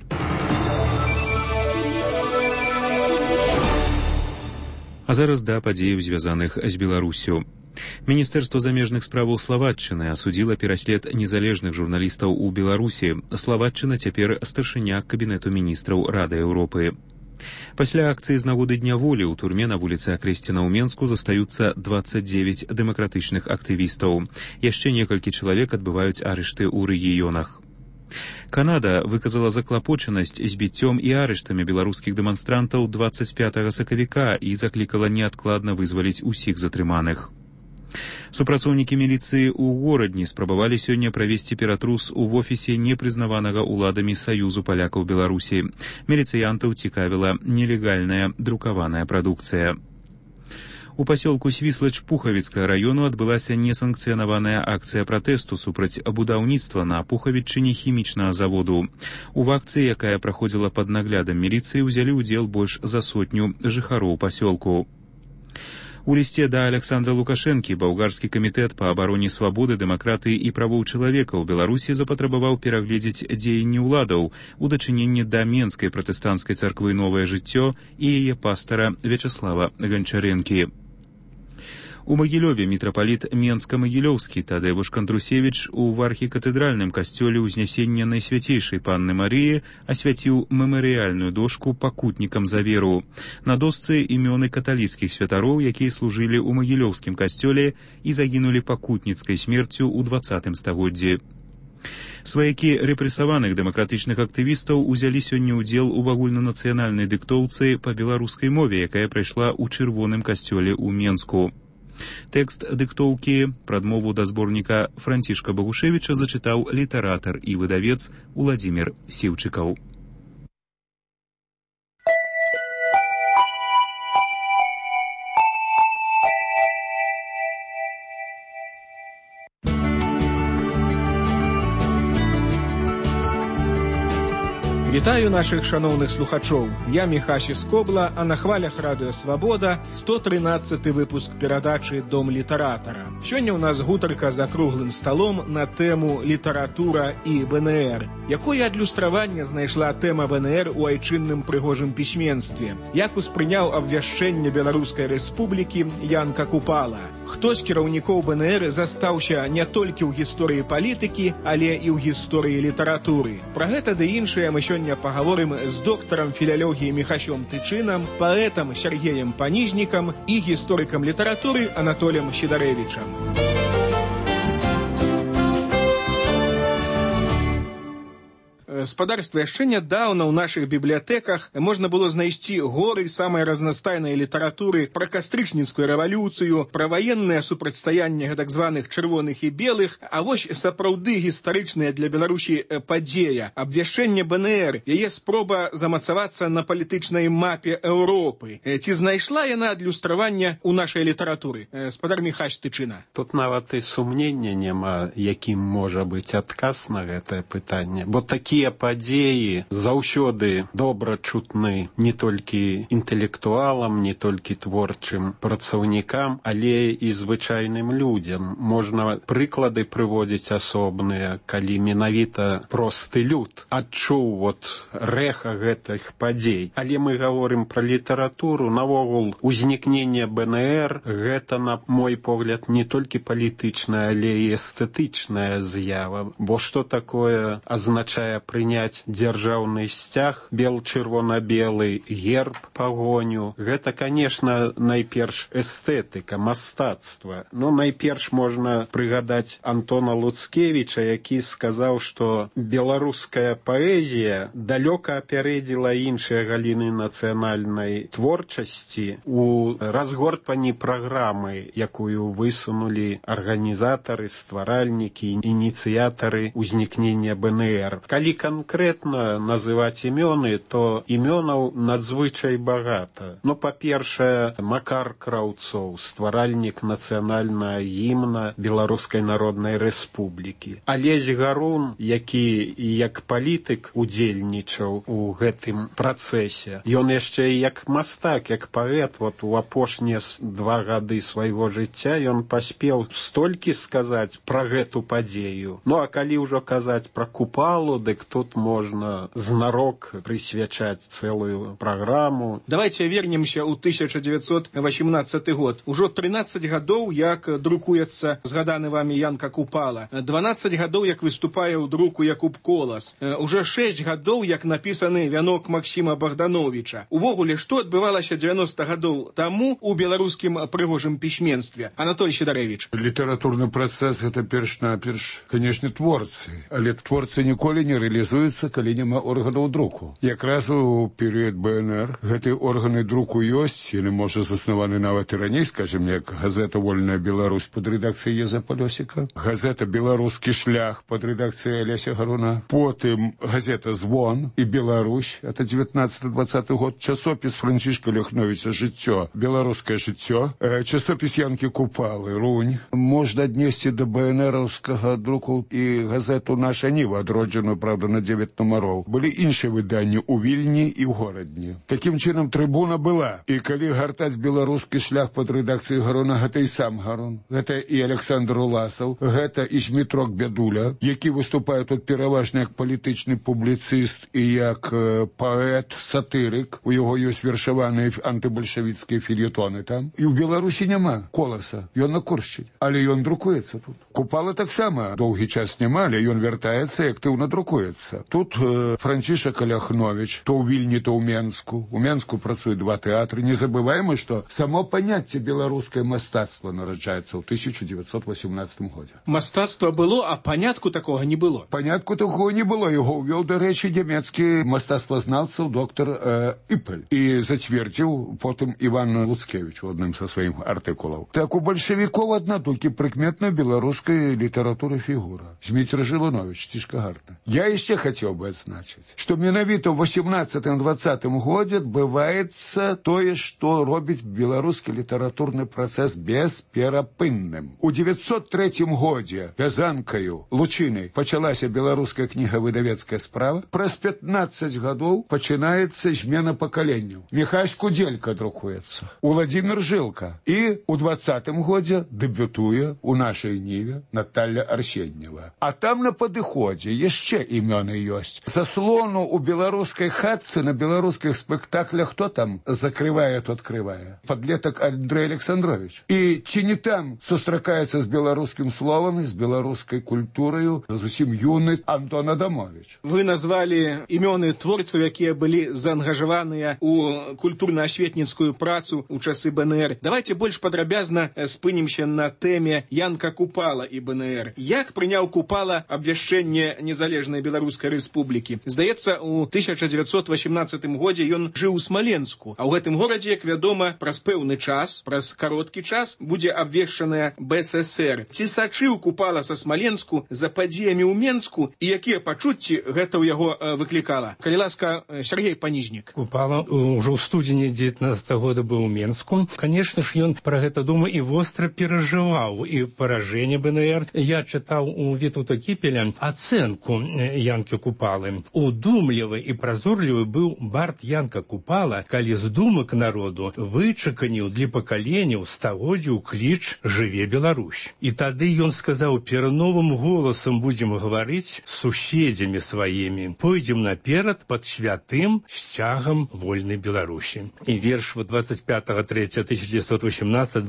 А зараз да падзеяў, звязаных з Беларусю. Міністэрства замежных справаў Славатчыны асудзіла пераслед незалежных журналістаў у Беларусі. Славатчына цяпер старшыня кабінету міністраў Рады Еўропы. Пасля акцыі з нагоды Дня волі ў турме на вуліцы Акрэсціна ў Менску застаюцца 29 дэмакратычных актывістаў. Яшчэ некалькі чалавек адбываюць арышты ў рэгіёнах. Канада выказала заклапочанасць збіццём і арыштамі беларускіх дэманстрантаў 25 сакавіка і заклікала неадкладна вызваліць усіх затрыманых. Супрацоўнікі міліцыі ў горадні спрабавалі сёння правесці ператрус у офісе непрызнаванага ўладамі Саюзу палякаў Беларусі. Міліцыянтаў цікавіла нелегальная друкаваная прадукцыя. У пасёлку Свіслач Пухавіцкага раёну адбылася несанкцыянаваная акцыя пратэсту супраць будаўніцтва на Пухавіччыне хімічнага заводу. У акцыі, якая праходзіла пад наглядам міліцыі, узялі ўдзел больш за 100 жыхароў пасёлку. У лісце да Александра Лукашэнкі балгарскі камітэт па абароне свабоды, дэмакратыі і правоў чалавека ў Беларусі запатрабаваў перагледзець дзеянні ўладаў у дачыненні да Менскай пратэстанцкай царквы «Новае жыццё» і яе пастара Вячаслава Ганчарэнкі. У Магілёве мітрапаліт Менска-Магілёўскі Тадзеуш Кандрусевіч у архікатэдральным касцёле ўзнясення Найсвяцейшай Панны Марыі асвяціў мемарыяльную дошку пакутнікам за веру. На дошцы імёны каталіцкіх святароў, якія служылі ў Магілёўскім касцёле і загінулі пакутніцкай смерцю ў 20 стагоддзі. Сваякі рэпрэсаваных дэмакратычных актывістаў узялі сёння ўдзел у агульнанацыянальнай дыктоўцы па беларускай мове, якая прайшла ў чырвоным касцёле ў Менску. Тэкст дыктоўкі прадмову да зборніка Францішка Багушевіча зачытаў літаратар і выдавец Уладзімір Сіўчыкаў. Вітаю наших шановних слухачоў. Я Міхасі Скобла, а на хвалях Радыё Свабода 113-й выпуск перадачы «Дом літаратара». Сёння ў нас гутарка за круглым сталом на тэму «Літаратура і БНР». Якое адлюстраванне знайшла тэма БНР у айчынным прыгожым пісьменстве? Як успрыняў абвяшчэнне Беларускай Рэспублікі Янка Купала? Хто з кіраўнікоў БНР застаўся не толькі ў гісторыі палітыкі, але і ў гісторыі літаратуры? Пра гэта ды іншае мы сёння пагаворым з доктарам філалогіі Міхасём Тычынам, паэтам Сергеем Паніжнікам і гісторыкам літаратуры Анатолем Сідарэвічам. Спадарства, яшчэ нядаўна ў нашых бібліятэках можна было знайсці горы самай разнастайнай літаратуры пра кастрычніцкую рэвалюцыю, пра ваеннае супрацьстаянне так званых чырвоных і белых, а вось сапраўды гістарычная для Беларусі падзея, абвяшчэнне БНР, яе спроба замацавацца на палітычнай мапе Еўропы. Ці знайшла яна адлюстравання ў нашай літаратуры? Спадар Міхась Тычына. Тут нават і сумнення няма, якім можа быць адказ на гэтае пытанне, бо такія падзеі заўсёды добра чутны не толькі інтэлектуалам, не толькі творчым працаўнікам, але і звычайным людзям. Можна прыклады прыводзіць асобныя, калі менавіта просты люд адчуў рэха гэтых падзей. Але мы гаворым пра літаратуру, навогул узнікненне БНР гэта, на мой погляд, не толькі палітычная, але і эстэтычная з'ява. Бо што такое азначае прыняць дзяржаўны сцяг, бел-чырвона-белы, герб, пагоню? Гэта, конечно, найперш эстэтыка, мастацтва. Найперш можна прыгадаць Антона Луцкевіча, які сказаў, што беларуская паэзія далёка апярэдзіла іншыя галіны нацыянальнай творчасці у разгортванні праграмы, якую высунулі арганізатары, стваральнікі, ініцыятары ўзнікнення БНР. Калі канкрэтна называць імёны, то імёнаў надзвычай багата. Па-першае, Макар Краўцоў, стваральнік нацыянальнага гімна Беларускай Народнай Рэспублікі. Алесь Гарун, які як палітык удзельнічаў у гэтым працэсе. Ён яшчэ як мастак, як паэт, у апошнія 2 гады свайго жыцця ён паспеў столькі сказаць пра гэту падзею. А калі ўжо казаць пра Купалу, дык тут можна знарок прысвячаць цэлую праграму. Давайте вернемся ў 1918 год. Ужо 13 гадоў, як друкуецца згаданы вами Янка Купала. 12 гадоў, як выступае ў друку Якуб Колас. Уже 6 гадоў, як напісаны вянок Максіма Богдановича. Увогуле, што адбывалася 90 гадоў таму ў беларускім прыгожым пісьменстве? Анатолий Сідарэвіч. Літаратурны працэс — гэта перш-наперш, канешне, творцы. Але творцы ніколі не рэалізуюцца, калі няма органаў друку. Якраз у перыяд БНР гэтыя органы друку ёсць, яны, можа, заснаваны нават і раней, скажем, як газета «Вольная Беларусь» под рэдакцыяй Езапа Лёсіка, газета «Беларускі шлях» под рэдакцыяй Алеся Гаруна, потым газета «Звон» і «Беларусь», это 19-20 год, часопіс Францішка Ляхновіча «Жыццё», «Беларускае жыццё», часопіс Янкі Купалы «Рунь». Можна аднесці да БНРаўскага друку і газету «Наша Ніва», адроджаную, правда, на 9 нумароў. Былі іншыя выданні ў Вільні і ў горадні. Такім чынам, трыбуна была. І калі гартаць «Беларускі шлях» под рэдакцыяй Гаруна, гэта і сам Гарун, гэта і Александр Уласаў, гэта і Жмітрок Бядуля, які выступае тут пераважна як палітычны публіцыст і як паэт, сатырык. У яго ёсць вершаваныя антыбальшавіцкія фельетоны там. І ў Беларусі няма Коласа. Ён на Куршчыне. Але ён друкуецца тут. Купала таксама доўгі час няма, але ён вяртаецца і актыўна друкуецца. Тут Францішак Ляхновіч, то ў Вільні, то ў Менску. У Менску працуе 2 тэатры. Не забываем, што само паняцце беларускае мастацтва нараджаецца ў 1918 годзе. Мастацтва было, а панятку такога не было. Панятку такого не было. Яго ўвёў, дарэчы, нямецкі мастацтвазнаўца доктор Іпель. І зацвердзіў потым Іван Луцкевіч у адным са сваім артыкулаў. Так у бальшавікоў адна толькі прыкметная беларуская літаратура фігура. Зміцер Жыланович, Цішкагарта. Я яшчэ хацеў бы адзначыць, што менавіта ў 18-20 годзе адбываецца тое, што робіць беларускі літаратурны працэс бесперапынным. У 903 годзе вязанкаю Лучынай пачалася беларуская кнігавыдавецкая справа. Праз 15 гадоў пачынаецца змена пакаленняў. Міхась Кудзелька друкуецца, Уладзімір Жылка. І ў 20 годзе дэбютуе у нашай Ніве Наталля Арсеньева. А там на падыходзе яшчэ імёны ёсць. Заслону у беларускай хатцы на беларускіх спектаклях хто там закрывае, то адкрывае? Падлетак Андрэй Александрович. І ці не там сустракаецца з беларускім словам, з беларускай культураю зусім юны Антон Адамович. Вы назвалі імёны творцаў, якія былі заангажаваныя у культурна-асветніцкую працу ў часы БНР. Давайте больш падрабязна спынімся на тэме Янка Купала і БНР. Як прыняў Купала абвяшчэнне незалежнай Беларусі Беларускай рэспублікі. Здаецца, у 1918 годзе ён жыў у Смаленску, а ў гэтым горадзе, як вядома, праз пэўны час, праз кароткі час будзе абвешчаная БССР. Ці сачыў Купала са Смаленску за падзеямі ў Менску і якія пачуцці гэта ў яго выклікала? Калі ласка, Сергей Панижник. Купала ўжо ў студзені 19 года быў у Менску. Конечно ж, ён пра гэта думаў і востра перажываў і паражэнне БНР. Я чытаў у Вітаўта Кіпеля ацэнку Янкі Купалы. Удумлівы і празорлівы быў бард Янка Купала, калі з думак народу вычаканіў для пакаленняў стагоддзяў кліч «Жыве Беларусь». І тады ён сказаў: перновым голасам будзем гаварыць з суседзямі сваімі. Пойдзем наперад пад святым сцягам вольнай Беларусі. І верш 25.3.1918,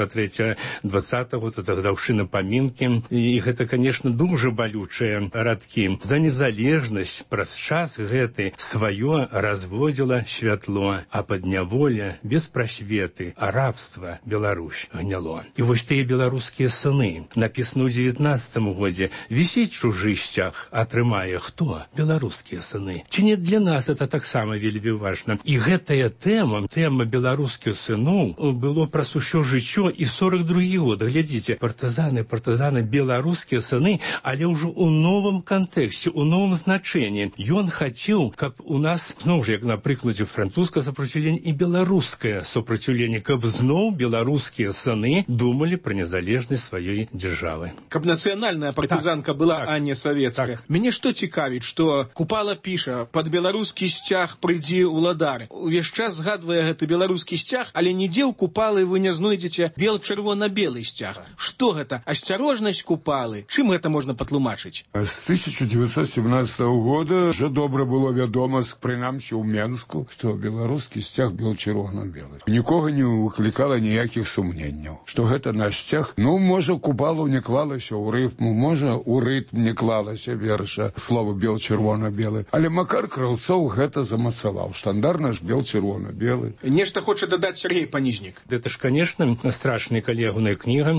25.3.20, это гадаўшчына памінкі. І гэта, конечно, дуже балючыя радкі. За незалежнасць праз час гэты сваё разводзіла святло, а падняволя без прасветы, а рабства Беларусь гняло. І вось тыя беларускія сыны, напісана ў 19 годзе, вісіць чужы сцяг, атрымае хто? Беларускія сыны. Ці не для нас это таксама вельмі важна. І гэтая тэма беларускіх сыноў было праз усё жыццё і 42 год. Глядзіце, партызаны, беларускія сыны, але ўжо ў новым кантэксце, у новым значэнні. Ён хацеў, каб у нас, зноў жа, як на прыкладзе французскае супраціўленне і беларускае супраціўленне, каб зноў беларускія сыны думалі пра незалежнасць сваёй дзяржавы. Каб нацыянальная партызанка была, а не савецкая. Мяне што цікавіць, што Купала піша: пад беларускі сцяг прыйдзі ўладар. Увесь час згадвае гэты беларускі сцяг, але нідзе ў Купалы вы не знойдзеце бел-чырвона-белы сцяг. Што гэта? Асцярожнасць Купалы? Чым гэта можна патлумачыць? З 1917 года вже добра было вядома, прынамсі ў Менску, што беларускі сцяг бел-чырвона-белы. Нікога не выклікала ніякіх сумненняў, што гэта наш сцяг. Можа, Купалу не клалася ў рытму, можа, у рытм не клалася верша слова бел-чырвона-белы. Але Макар Краўцоў гэта замацаваў. Штандар наш бел-чырвона-белы. Нешта хоча дадаць Сергей Панижник. Гэта ж, конечно, страшная калегуная кніга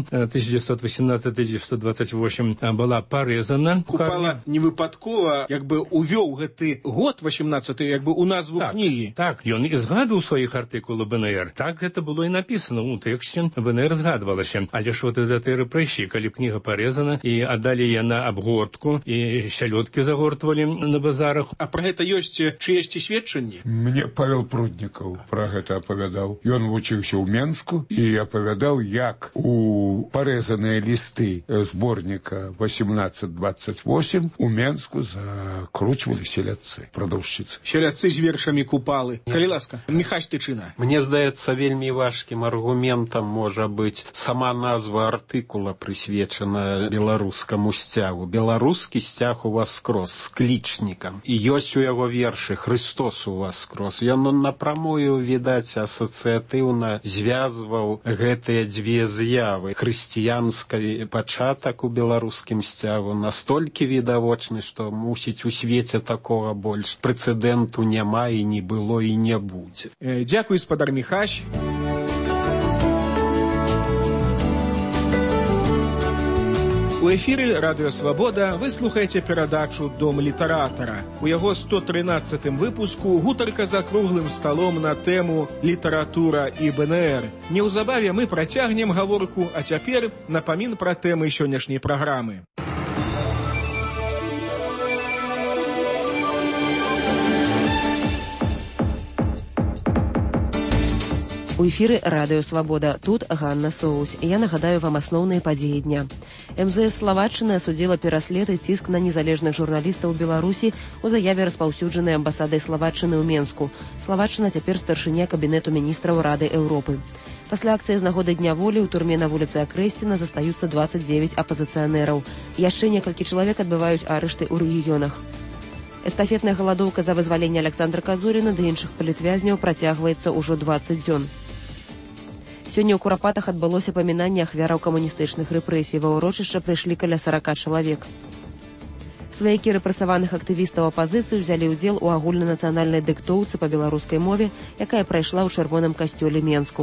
1918-1928 была парэзана. Купала не выпадкова як бы увёў гэты год 18 як бы у назву кнігі. Так, ён і згадваў сваіх артыкулаў БНР. Так гэта было і напісана ў тэксце. БНР згадвалася. Але ж вот из этой рэпрэсіі, калі кніга парэзана і аддалі яна абгортку і сялёдкі загортвалі на базарах. А пра гэта ёсць чыесьці сведчанні? Мне Павел Пруднікаў пра гэта апавядаў. Ён вучыўся ў Менску і апавядаў, як у парэзаныя лісты зборніка 18-28 у Менску закручвалі селядцы, прадаўшчыцы. Селядцы з вершамі Купалы. Калі ласка, Міхась Тычына. Мне здаецца, вельмі важкім аргументам можа быць сама назва артыкула, прысвечана беларускаму сцягу. Беларускі сцяг у вас скрозь, з клічнікам. І ёсць у яго вершы «Христос у вас скрозь». Ён напрамую, відаць, асацыятыўна звязваў гэтыя дзве з'явы. Хрысціянскі пачатак у беларускім сцягу настолькі відавочны, што мусіць у свеце такога больш прэцэдэнту няма і не было і не будзе. Дзякуй, спадар Міхась. У эфіры Радыё Свабода вы слухаеце перадачу «Дом літаратара». У яго 113-м выпуску гутарка за круглым сталом на тэму «Літаратура і БНР». Неўзабаве мы працягнем гаворку, а цяпер напамін пра тэмы сённяшняй праграмы. У эфіры Радыё Свабода. Тут Ганна Соус. Я нагадаю вам асноўныя падзеі дня. МЗС Славаччыны асудзіла пераслед і ціск на незалежных журналістаў Беларусі у заяве, распаўсюджанай амбасадай Славаччыны ў Менску. Славаччына цяпер старшыня кабінету міністраў Рады Еўропы. Пасля акцыі з нагоды Дня волі ў турме на вуліцы Акрэсціна застаюцца 29 апазіцыянераў. Яшчэ некалькі чалавек адбываюць арышты ў рэгіёнах. Эстафетная галадоўка за вызваленне Александра Казуріна ды іншых палітвязняў працягваецца ўжо 20 дзён. Сёння ў Курапатах адбылося памінанне ахвяраў камуністычных рэпрэсій. Ва ўрочышча прыйшлі каля 40 чалавек. Сваякі рэпрэсаваных актывістаў апазіцыі ўзялі ўдзел у агульнанацыянальнай дыктоўцы па беларускай мове, якая прайшла ў чырвоным касцёле Менску.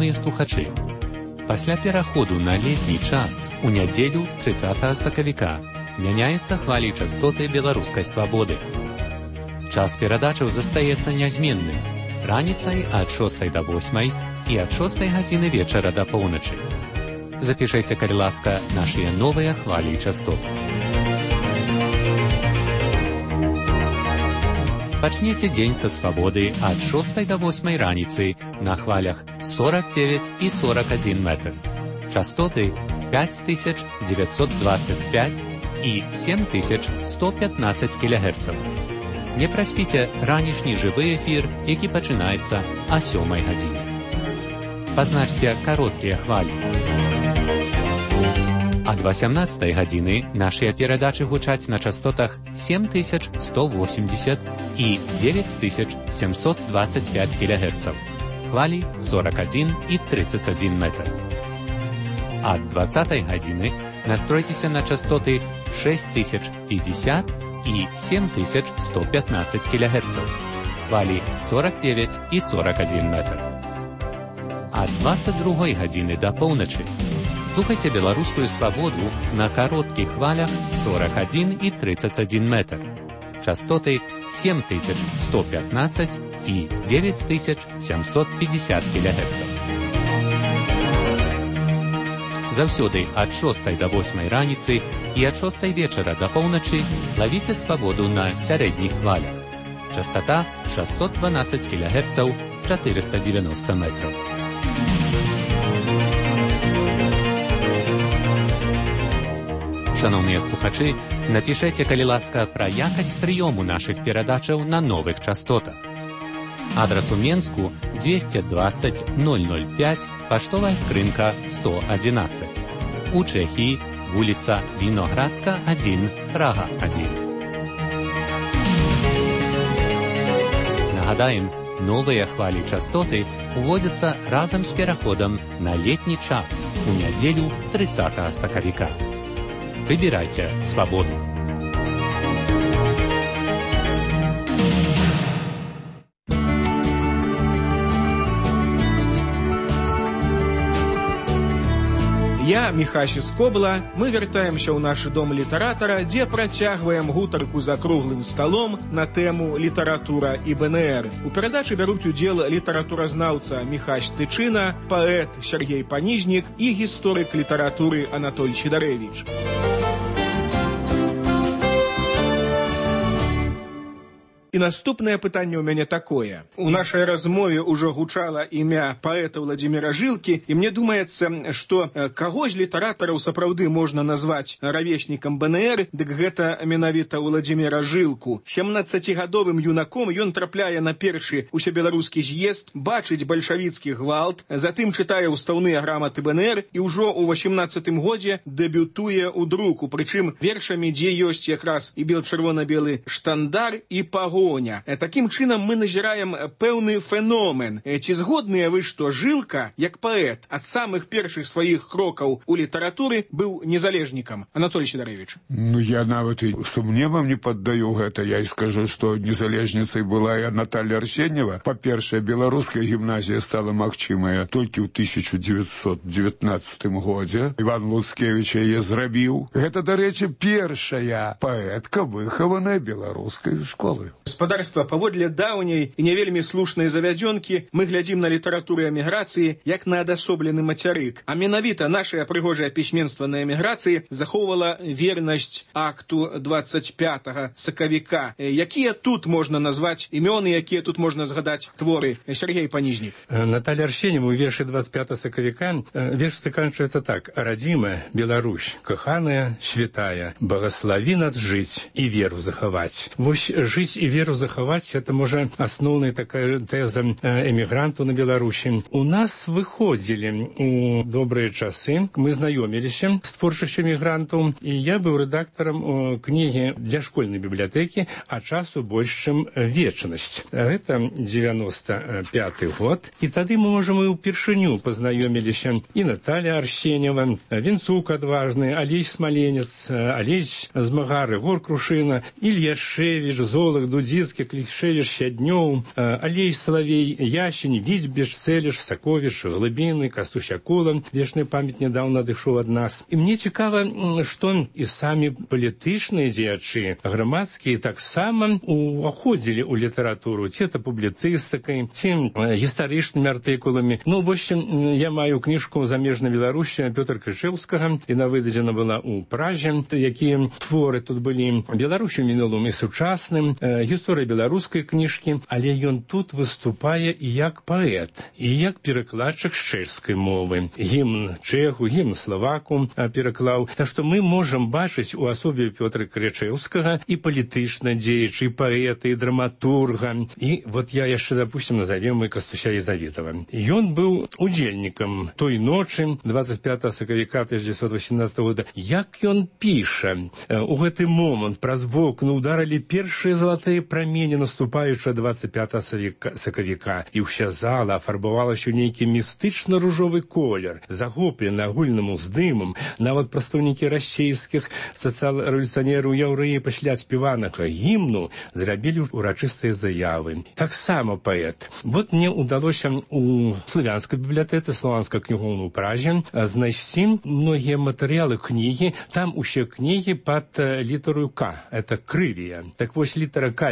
Шановные слухачи, пасля пераходу на летний час у нядзелю 30 сакавіка мяняюцца хвалі частоты беларускай свабоды. Час перадачаў застаецца нязменным раніцай ад 6 до 8 і ад 6 гадзіны вечара да поўначы. Запішайце, калі ласка, нашыя новыя хвалі і частоты. Пачнеце дзень са свабоды ад 6 до 8 раніцы на хвалях 49 і 41 метр. Частоты 5925 і 7115 кГц. Не праспіце ранішні жывы эфір, які пачынаецца а 7 гадзіне. Пазначце кароткія хвалі. Ад 18 гадзіны нашыя перадачы гучаць на частотах 7180 і 9725 кГц. Хвалі 41 і 31 метр. Ад 20 гадзіны настройцеся на частоты 6050 і 7115 кГц. Хвалі 49 і 41 метр. Ад 22 гадзіни до поўначы слухайце беларускую свабоду на кароткіх хвалях 41 і 31 метр. Частоты 7115 і 9750 кГц. Заўсёды ад 6 до 8 раніцы і ад 6 вечара до поўначы лавіце свабоду на сярэдніх хвалях. Частота 612 кГц, 490 метров. Шановныя слухачы, напішайце, калі ласка, пра якасць прыёму нашых перадачаў на новых частотах. Адрас у Менску 220 005, паштовая скрынка 111. У Чэхіі вуліца Віноградска 1, Прага 1. Нагадаем, новыя хвалі частоты уводзяцца разам з пераходам на летні час у нядзелю 30 сакавіка. Выбирайте свободу. Я, Міхась Скобла, мы вяртаемся ў наш дом літаратара, дзе працягваем гутарку за круглым сталом на тэму літаратура і БНР. У перадачы бяруць удзел літаратуразнаўца Міхась Тычына, паэт Сергей Панізнік і гісторык літаратуры Анатоль Сідарэвіч. І наступнае пытанне ў мяне такое. У нашай размове ўжо гучала імя паэта Владзіміра Жылкі, і мне думаецца, што каго з літаратараў сапраўды можна назваць равеснікам БНР, дык гэта менавіта Владзіміра Жылку. 17гадовым юнаком ён трапляе на першы усебеларускі з'езд, бачыць бальшавіцкі гвалт, затым чытае ўстаўныя граматы БНР і ўжо ў 18-м годзе дэбютуе ў друку, прычым вершамі, дзе ёсць якраз і бел-чырвона-белы штандар і пагоня. Такім чынам мы назіраем пэўны феномен. Ці згодныя вы, што Жылка, як паэт, ад самых першых сваіх крокаў у літаратуры быў незалежнікам? Анатолий Сідарэвіч. Ну, я нават і сумневам не паддаю гэта. Я і скажу, што незалежніцай была і Наталья Арсеньева. Па-першае, беларуская гімназія стала магчымая толькі ў 1919 годзе. Іван Луцкевіч яе зрабіў. Гэта, дарэчы, першая паэтка, выхаваная беларускай школы. Гаспадарства, паводле даўняй і не вельмі слушнай завядзёнкі, мы глядзім на літаратуру эміграцыі як на адасоблены мацярык. А менавіта нашае прыгожае пісьменства на эміграцыі захоўвала вернасць акту 25 сакавіка. Якія тут можна назваць імёны, якія тут можна згадаць творы? Сергей Панізнік. Наталья Арсеньева у вершы 25 сакавіка верш заканчивается так. «Радзімая Беларусь, каханая, святая, благослови нас жыць і веру захаваць». Вось жыць і веру захаваць, это, можа, асноўная такая тэза эмігранту на Беларусі. У нас выходзілі у добрыя часы, мы знаёміліся з творчасцю эмігрантаў, і я быў рэдактарам кнігі для школьнай бібліятэкі, а часу больш, чым вечнасць. Гэта 95-й год, і тады мы, можа, мы ўпершыню пазнаёміліся і Наталья Арсеньева, Вінцук адважны, Алесь Смаленец, Алесь Змагар, Егор Крушына, Ільяшевіч, Золак, Дудзя, Рудзіцкі, Клішевіч, Щаднёў, Алей Салавей, Ящень, Віцьбіш, Цэліш, Саковіч, Глыбіны, Кастусь Акула, вечная памяць нядаўна адышоў ад нас. І мне цікава, што і самі палітычныя дзеячы, грамадскія таксама уходзілі ў літаратуру, ці это публіцыстыкай, ці гістарычнымі артыкуламі. Ну, вось я маю кніжку «Замежная Беларусь» Пётра Крычэўскага, яна выдадзена была ў Праже, якія творы тут былі Беларусі ў мінулым і сучасным, гісторыя беларускай кніжкі, але ён тут выступае і як паэт, і як перакладчык з чэшскай мовы. Гімн чэху, гімн славаку пераклаў. Так што мы можам бачыць у асобе Пётра Крычэўскага і палітычна дзеячы, і паэта, і драматурга. І вот я яшчэ, допустим, назовем і Кастуся Езавітава. Ён быў удзельнікам той ночы 25 сакавіка 1918 года. Як ён піша, у гэты момант праз вокны ударылі першыя залатыя прамені наступаючага 25 сакавіка, і ўся зала афарбавалася ў нейкі містычна-ружовы колер, захоплены агульным уздымам. Нават прадстаўнікі расійскіх сацыял-рэвалюцыянераў яўрэі пасля спяванага гімну зрабілі урачыстыя заявы. Таксама паэт. Вот мне удалося у славянскай бібліятэцы, славянскай кнігоўні ў Праже знайсці многія матэрыялы кнігі. Там усе кнігі пад літару К. Это крывія. Так вось літара К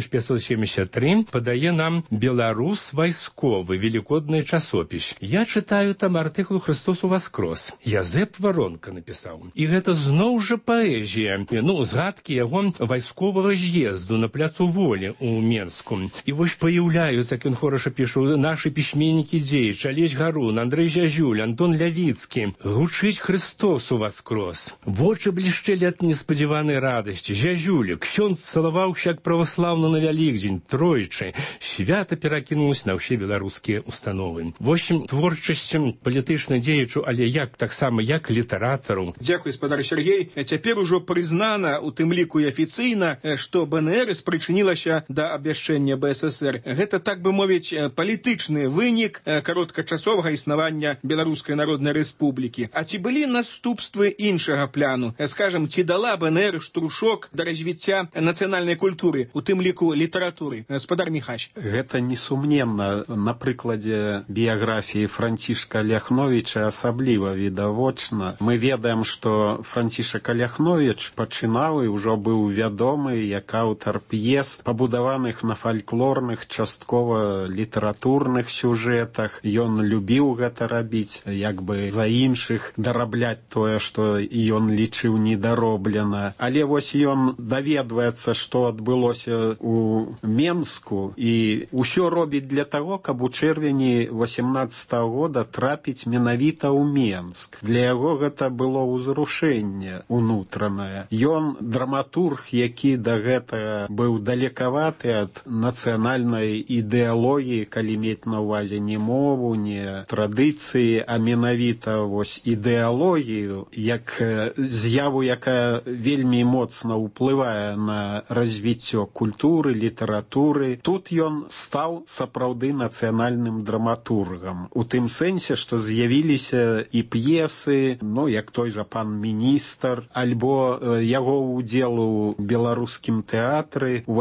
9573 падае нам «Беларус вайсковы», великодны часопіс. Я чытаю там артыкул «Христос уваскрос». Язэп Варонка напісаў. І гэта зноў жа паэзія. Ну, згадкі яго вайсковага з'езду на пляцу Волі ў Менску. І вось паяўляюцца, як ён хораша пішу, нашы пісьменнікі дзеячы, Алесь Гарун, Андрэй Зязюль, Антон Лявіцкі. Гучыць «Христос уваскрос». Вочы блішчэлі ад неспадзяванай радасці. Зязюль, ксёндз цалаваўся як праваслаўны на Вялікдзень, тройчы. Свята перакінулася на ўсе беларускія установы. В общем, творчасць палітычна дзеячу, але як таксама як літаратару. Дзякуй, спадар Сергей. Цяпер ужо прызнана, у тым ліку і афіцыйна, што БНР спрычынілася да абвяшчэння БССР. Гэта, так бы мовіць, палітычны вынік кароткачасовага існавання Беларускай Народнай Рэспублікі. А ці былі наступствы іншага пляну? Скажам, ці дала БНР штуршок да развіцця нацыянальнай культуры, у тым ліку літаратуры? Спадар Міхась. Гэта несумненна. На прыкладзе біяграфіі Францішка Ляхновіча асабліва відавочна. Мы ведаем, што Францішак Ляхновіч пачынаў і ўжо быў вядомы як аўтар п'ес, пабудаваных на фальклорных, часткова літаратурных сюжэтах. Ён любіў гэта рабіць, як бы за іншых дарабляць тое, што ён лічыў недароблена. Але вось ён даведваецца, што адбылося у Менску, і ўсё робіць для таго, каб у чэрвені 18 года трапіць менавіта ў Менск. Для яго гэта было ўзрушэнне унутранае. Ён драматург, які да гэтага быў далекаваты ад нацыянальнай ідэалогіі, калі мець на ўвазе не мову, не традыцыі, а менавіта вось ідэалогію, як з'яву, якая вельмі моцна ўплывае на развіццё культуры, літаратуры. Тут ён стаў сапраўды нацыянальным драматургам. У тым сэнсе, што з'явіліся і п'есы, ну, як той жа пан міністр, альбо яго ўдзел у беларускім тэатры ў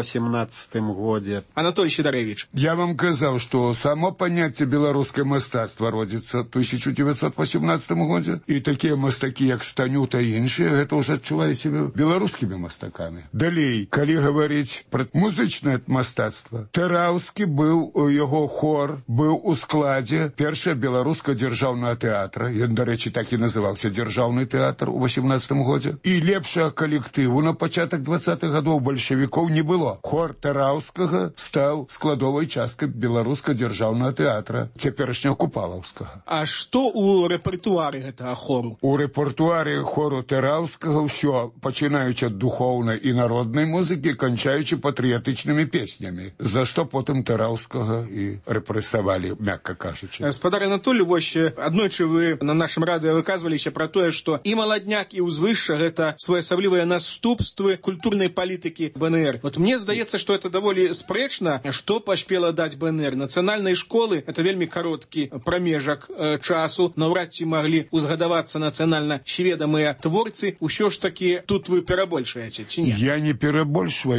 18 годзе. Анатолий Сидорович. Я вам казаў, што само паняцце беларускае мастацтва родзіцца ў 1918 годзе, і такія мастакі, як Станюта і іншыя, гэта ўжо адчуваюць сябе беларускімі мастакамі. Далей, калі гаварыць пра музычнае мастацтва, Тараўскі быў, яго хор быў у складзе першага беларускага дзяржаўнага тэатра, ён, дарэчы, так і называўся дзяржаўны тэатр у 18 годзе, і лепшага калектыву на пачатак 20-х гадоў бальшавікоў не было. Хор Тараўскага стаў складовай часткай беларускага дзяржаўнага тэатра, цяперашняга Купалаўскага. А што ў рэпертуары гэтага хору? У рэпертуары хору Тараўскага ўсё, пачынаючы ад духоўнай і народнай музыкі, канчаючы патрыятычнымі песнямі, за што потым Тараўскага і рэпрэсавалі, мякка кажучы. Спадар Анатолий, вось аднойчы вы на нашым радыё выказваліся пра тое, што і маладняк, і ўзвышша гэта своеасаблівыя наступствы культурнай палітыкі БНР. Вот мне здаецца, што это даволі спрэчна, што паспела даць БНР. Нацыянальнай школы это вельмі кароткі прамежак часу, наўрад ці маглі узгадавацца нацыянальна сведамыя творцы. Усё ж такі тут вы перабольшаеце, ці не? Я не перабольшваю.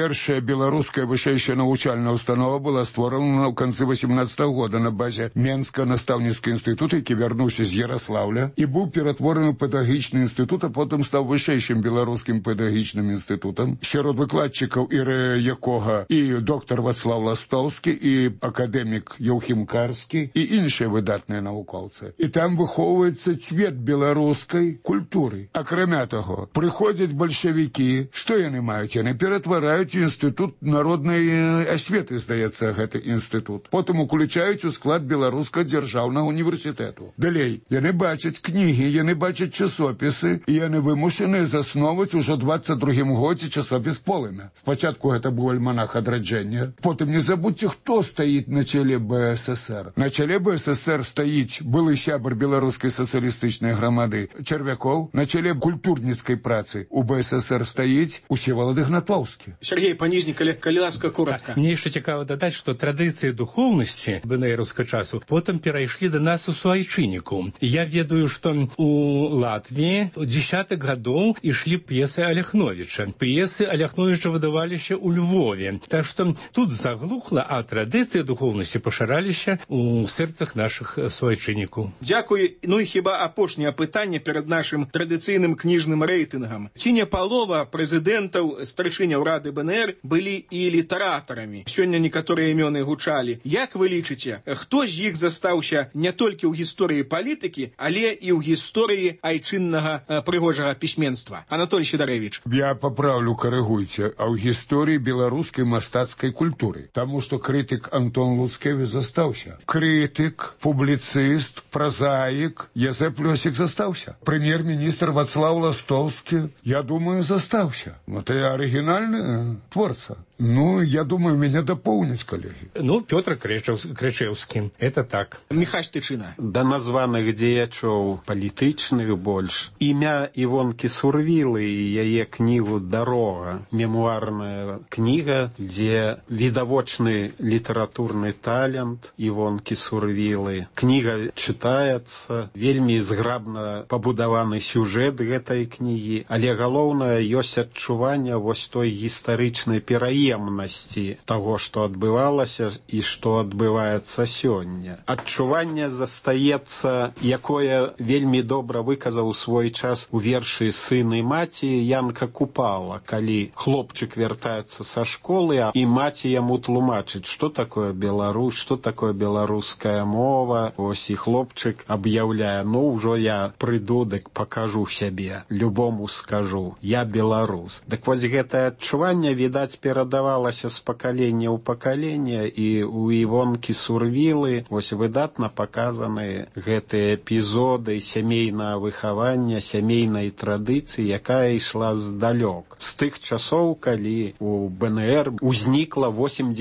Першая беларуская вышэйшая навучальная установа была створана ў канцы 18-го года на базе Менскага настаўніцкага інстытута, які вярнуўся з Ярослаўля і быў ператвораны ў педагагічны інстытут, а потым стаў вышэйшым беларускім педагагічным інстытутам. Сярод выкладчыкаў якога і доктар Вацлаў Ластовскі, і акадэмік Еўхім Карскі, і іншыя выдатныя навукоўцы. І там выхоўваецца цвет беларускай культуры. Акрамя таго, прыходзяць бальшавікі, што яны маюць? Яны ператвараюць інстытут народнай асветы, здаецца, гэты інстытут. Потым уключаюць у склад беларускага дзяржаўнага універсітэту. Далей, яны бачаць кнігі, яны бачаць часопісы, і яны вымушаныя засноваць ужо 22-м годзе часопіс «Полымя». Спачатку гэта быў альманах адраджэння. Потым не забудьце, хто стаіць на чале БССР. На чале БССР стаіць былы сябар беларускай сацыялістычнай грамады Чарвякоў, на чале культурніцкай працы у БССР стаіць Усевалад Ігнатоўскі. Сергей Панізнік, калі ласка, коротка. Мне яшчэ цікава дадаць, што традыцыі духоўнасці БНРаўскага часу потым перайшлі да нас у суайчынніку. Я ведаю, што у Латвіі у 10-х гадоў ішлі п'есы Аляхновіча. П'есы Аляхновіча выдаваліся ў Львове. Так што тут заглухла, а традыцыі духоўнасці пашыраліся у сэрцах нашых суайчыннікаў. Дзякуй. Ну і хіба апошняе пытанне перад нашым традыцыйным кніжным рэйтынгам. Ці не палова прэзідэнтаў, старшыняў Рады БНР былі і літаратарамі? Сёння некаторыя імёны гучалі. Як вы лічыце, хто з іх застаўся не толькі ў гісторыі палітыкі, але і ў гісторыі айчыннага прыгожага пісьменства? Анатолий Сідарэвіч. Я паправлю, карэгуйце, а ў гісторыі беларускай мастацкай культуры. Таму што крытык Антон Луцкевіч застаўся. Крытык, публіцыст, празаік Язэп Лёсік застаўся. Прэм'ер-міністр Вацлаў Ластовскі, я думаю, застаўся. Это арыгінальны творца. Ну, я думаю, меня дополнить, коллеги. Ну, Петр Крычеўскі. Это так. Михась Тычына. Да названых дзеячоў палітычных больш. Імя Івонкі Сурвілы і яе кнігу «Дарога». Мемуарная кніга, дзе відавочны літаратурны талент Івонкі Сурвілы. Кніга чытаецца, вельмі зграбна пабудаваны сюжэт гэтай кнігі, але галоўнае, ёсць адчуванне вось той гістарычнай пераемнасці таго, што адбывалася і што адбываецца сёння. Адчуванне застаецца, якое вельмі добра выказаў свой час у вершы «Сын і маці» Янка Купала, калі хлопчык вяртаецца са школы, і маці яму тлумачыць, што такое Беларусь, што такое беларуская мова. Ось і хлопчык аб'яўляе, ну, ўжо я прыйду, дык пакажу сябе, любому скажу, я беларус. Дык вось гэтае адчуванне, відаць, перадавалася з пакалення ў пакаленне, і у Івонкі Сурвілы вось выдатна паказаны гэтыя эпізоды сямейнага выхавання, сямейнай традыцыі, якая ішла здалёк. З тых часоў, калі у БНР узнікла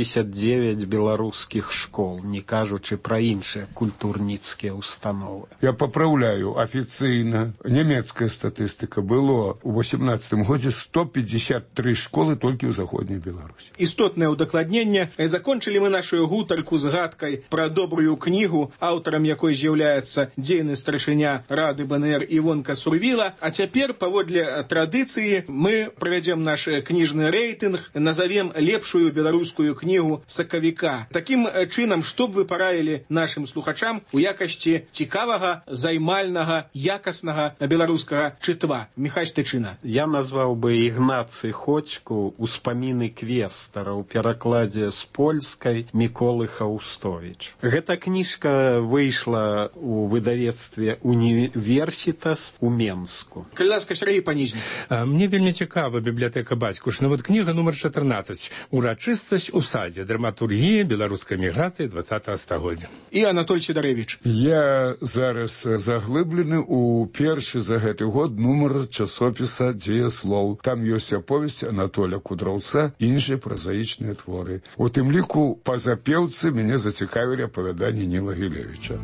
89 беларускіх школ, не кажучы пра іншыя культурніцкія установы. Я папраўляю, афіцыйна нямецкая статыстыка было ў 18-м годзе 153 школы толькі ў заходняй Беларусі. Істотнае ўдакладненне. Закончылі мы нашу гутарку згадкай пра добрую кнігу, аўтарам якой з'яўляецца дзейны старшыня Рады БНР Івонка Сурвіла. А цяпер, паводле традыцыі, мы правядзем наш кніжны рэйтынг, назовем лепшую беларускую кнігу сакавіка. Такім чынам, што б вы параілі нашым слухачам у якасці цікавага, займальнага, якаснага беларускага чытва? Михась Тычына. Я назваў бы Ігнацый Ходзьку «Успаміны квестара» у перакладзе з польскай Міколы Хаустовіч. Гэта кніжка выйшла у выдавецтве «Універсітас» у Менску. Калі ласка, Сергей Панізнік. Мне вельмі цікава бібліятэка бацькушна. Вот кніга нумар 14 «Урачыстасць у садзе. Драматургія беларускай міграцыі 20-го стагоддзя». І Анатоль Сідарэвіч. Я зараз заглыблены ў першы за гэты год нумар часопіса «Дзеяслоў». Там ёсць аповесць Анатоля Кудраўца і іншыя празаічныя творы. У тым ліку па запеўцы мяне зацікавілі апавяданні Ніла Гілевіча.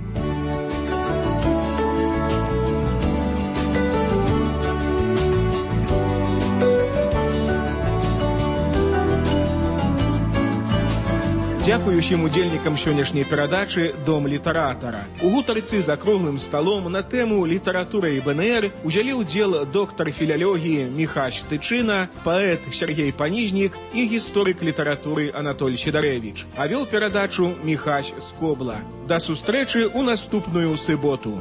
Дзякую ўсім удзельнікам сённяшняй перадачы «Дом літаратара». У гутарцы за круглым сталом на тэму літаратура і БНР узялі ўдзел доктар філялогіі Міхась Тычына, паэт Сергей Панізнік і гісторык літаратуры Анатоль Сідарэвіч. А вёў перадачу Міхась Скобла. Да сустрэчы ў наступную суботу.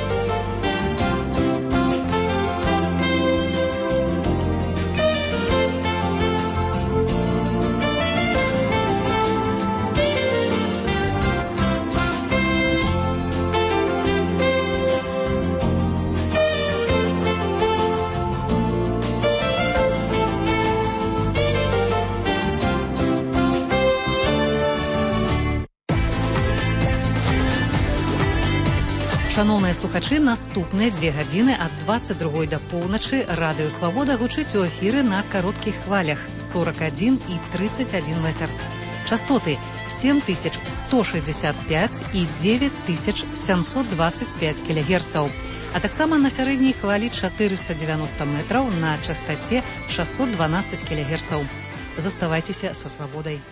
Шановныя слухачы, наступныя 2 гадзіны ад 22 да поўначы Радыё Свабода гучыць у эфіры на кароткіх хвалях 41 і 31 метр. Частоты 7165 і 9725 кілягерцаў, а таксама на сярэдняй хвалі 490 метраў на частаце 612 кілягерцаў. Заставайцеся са Свабодай.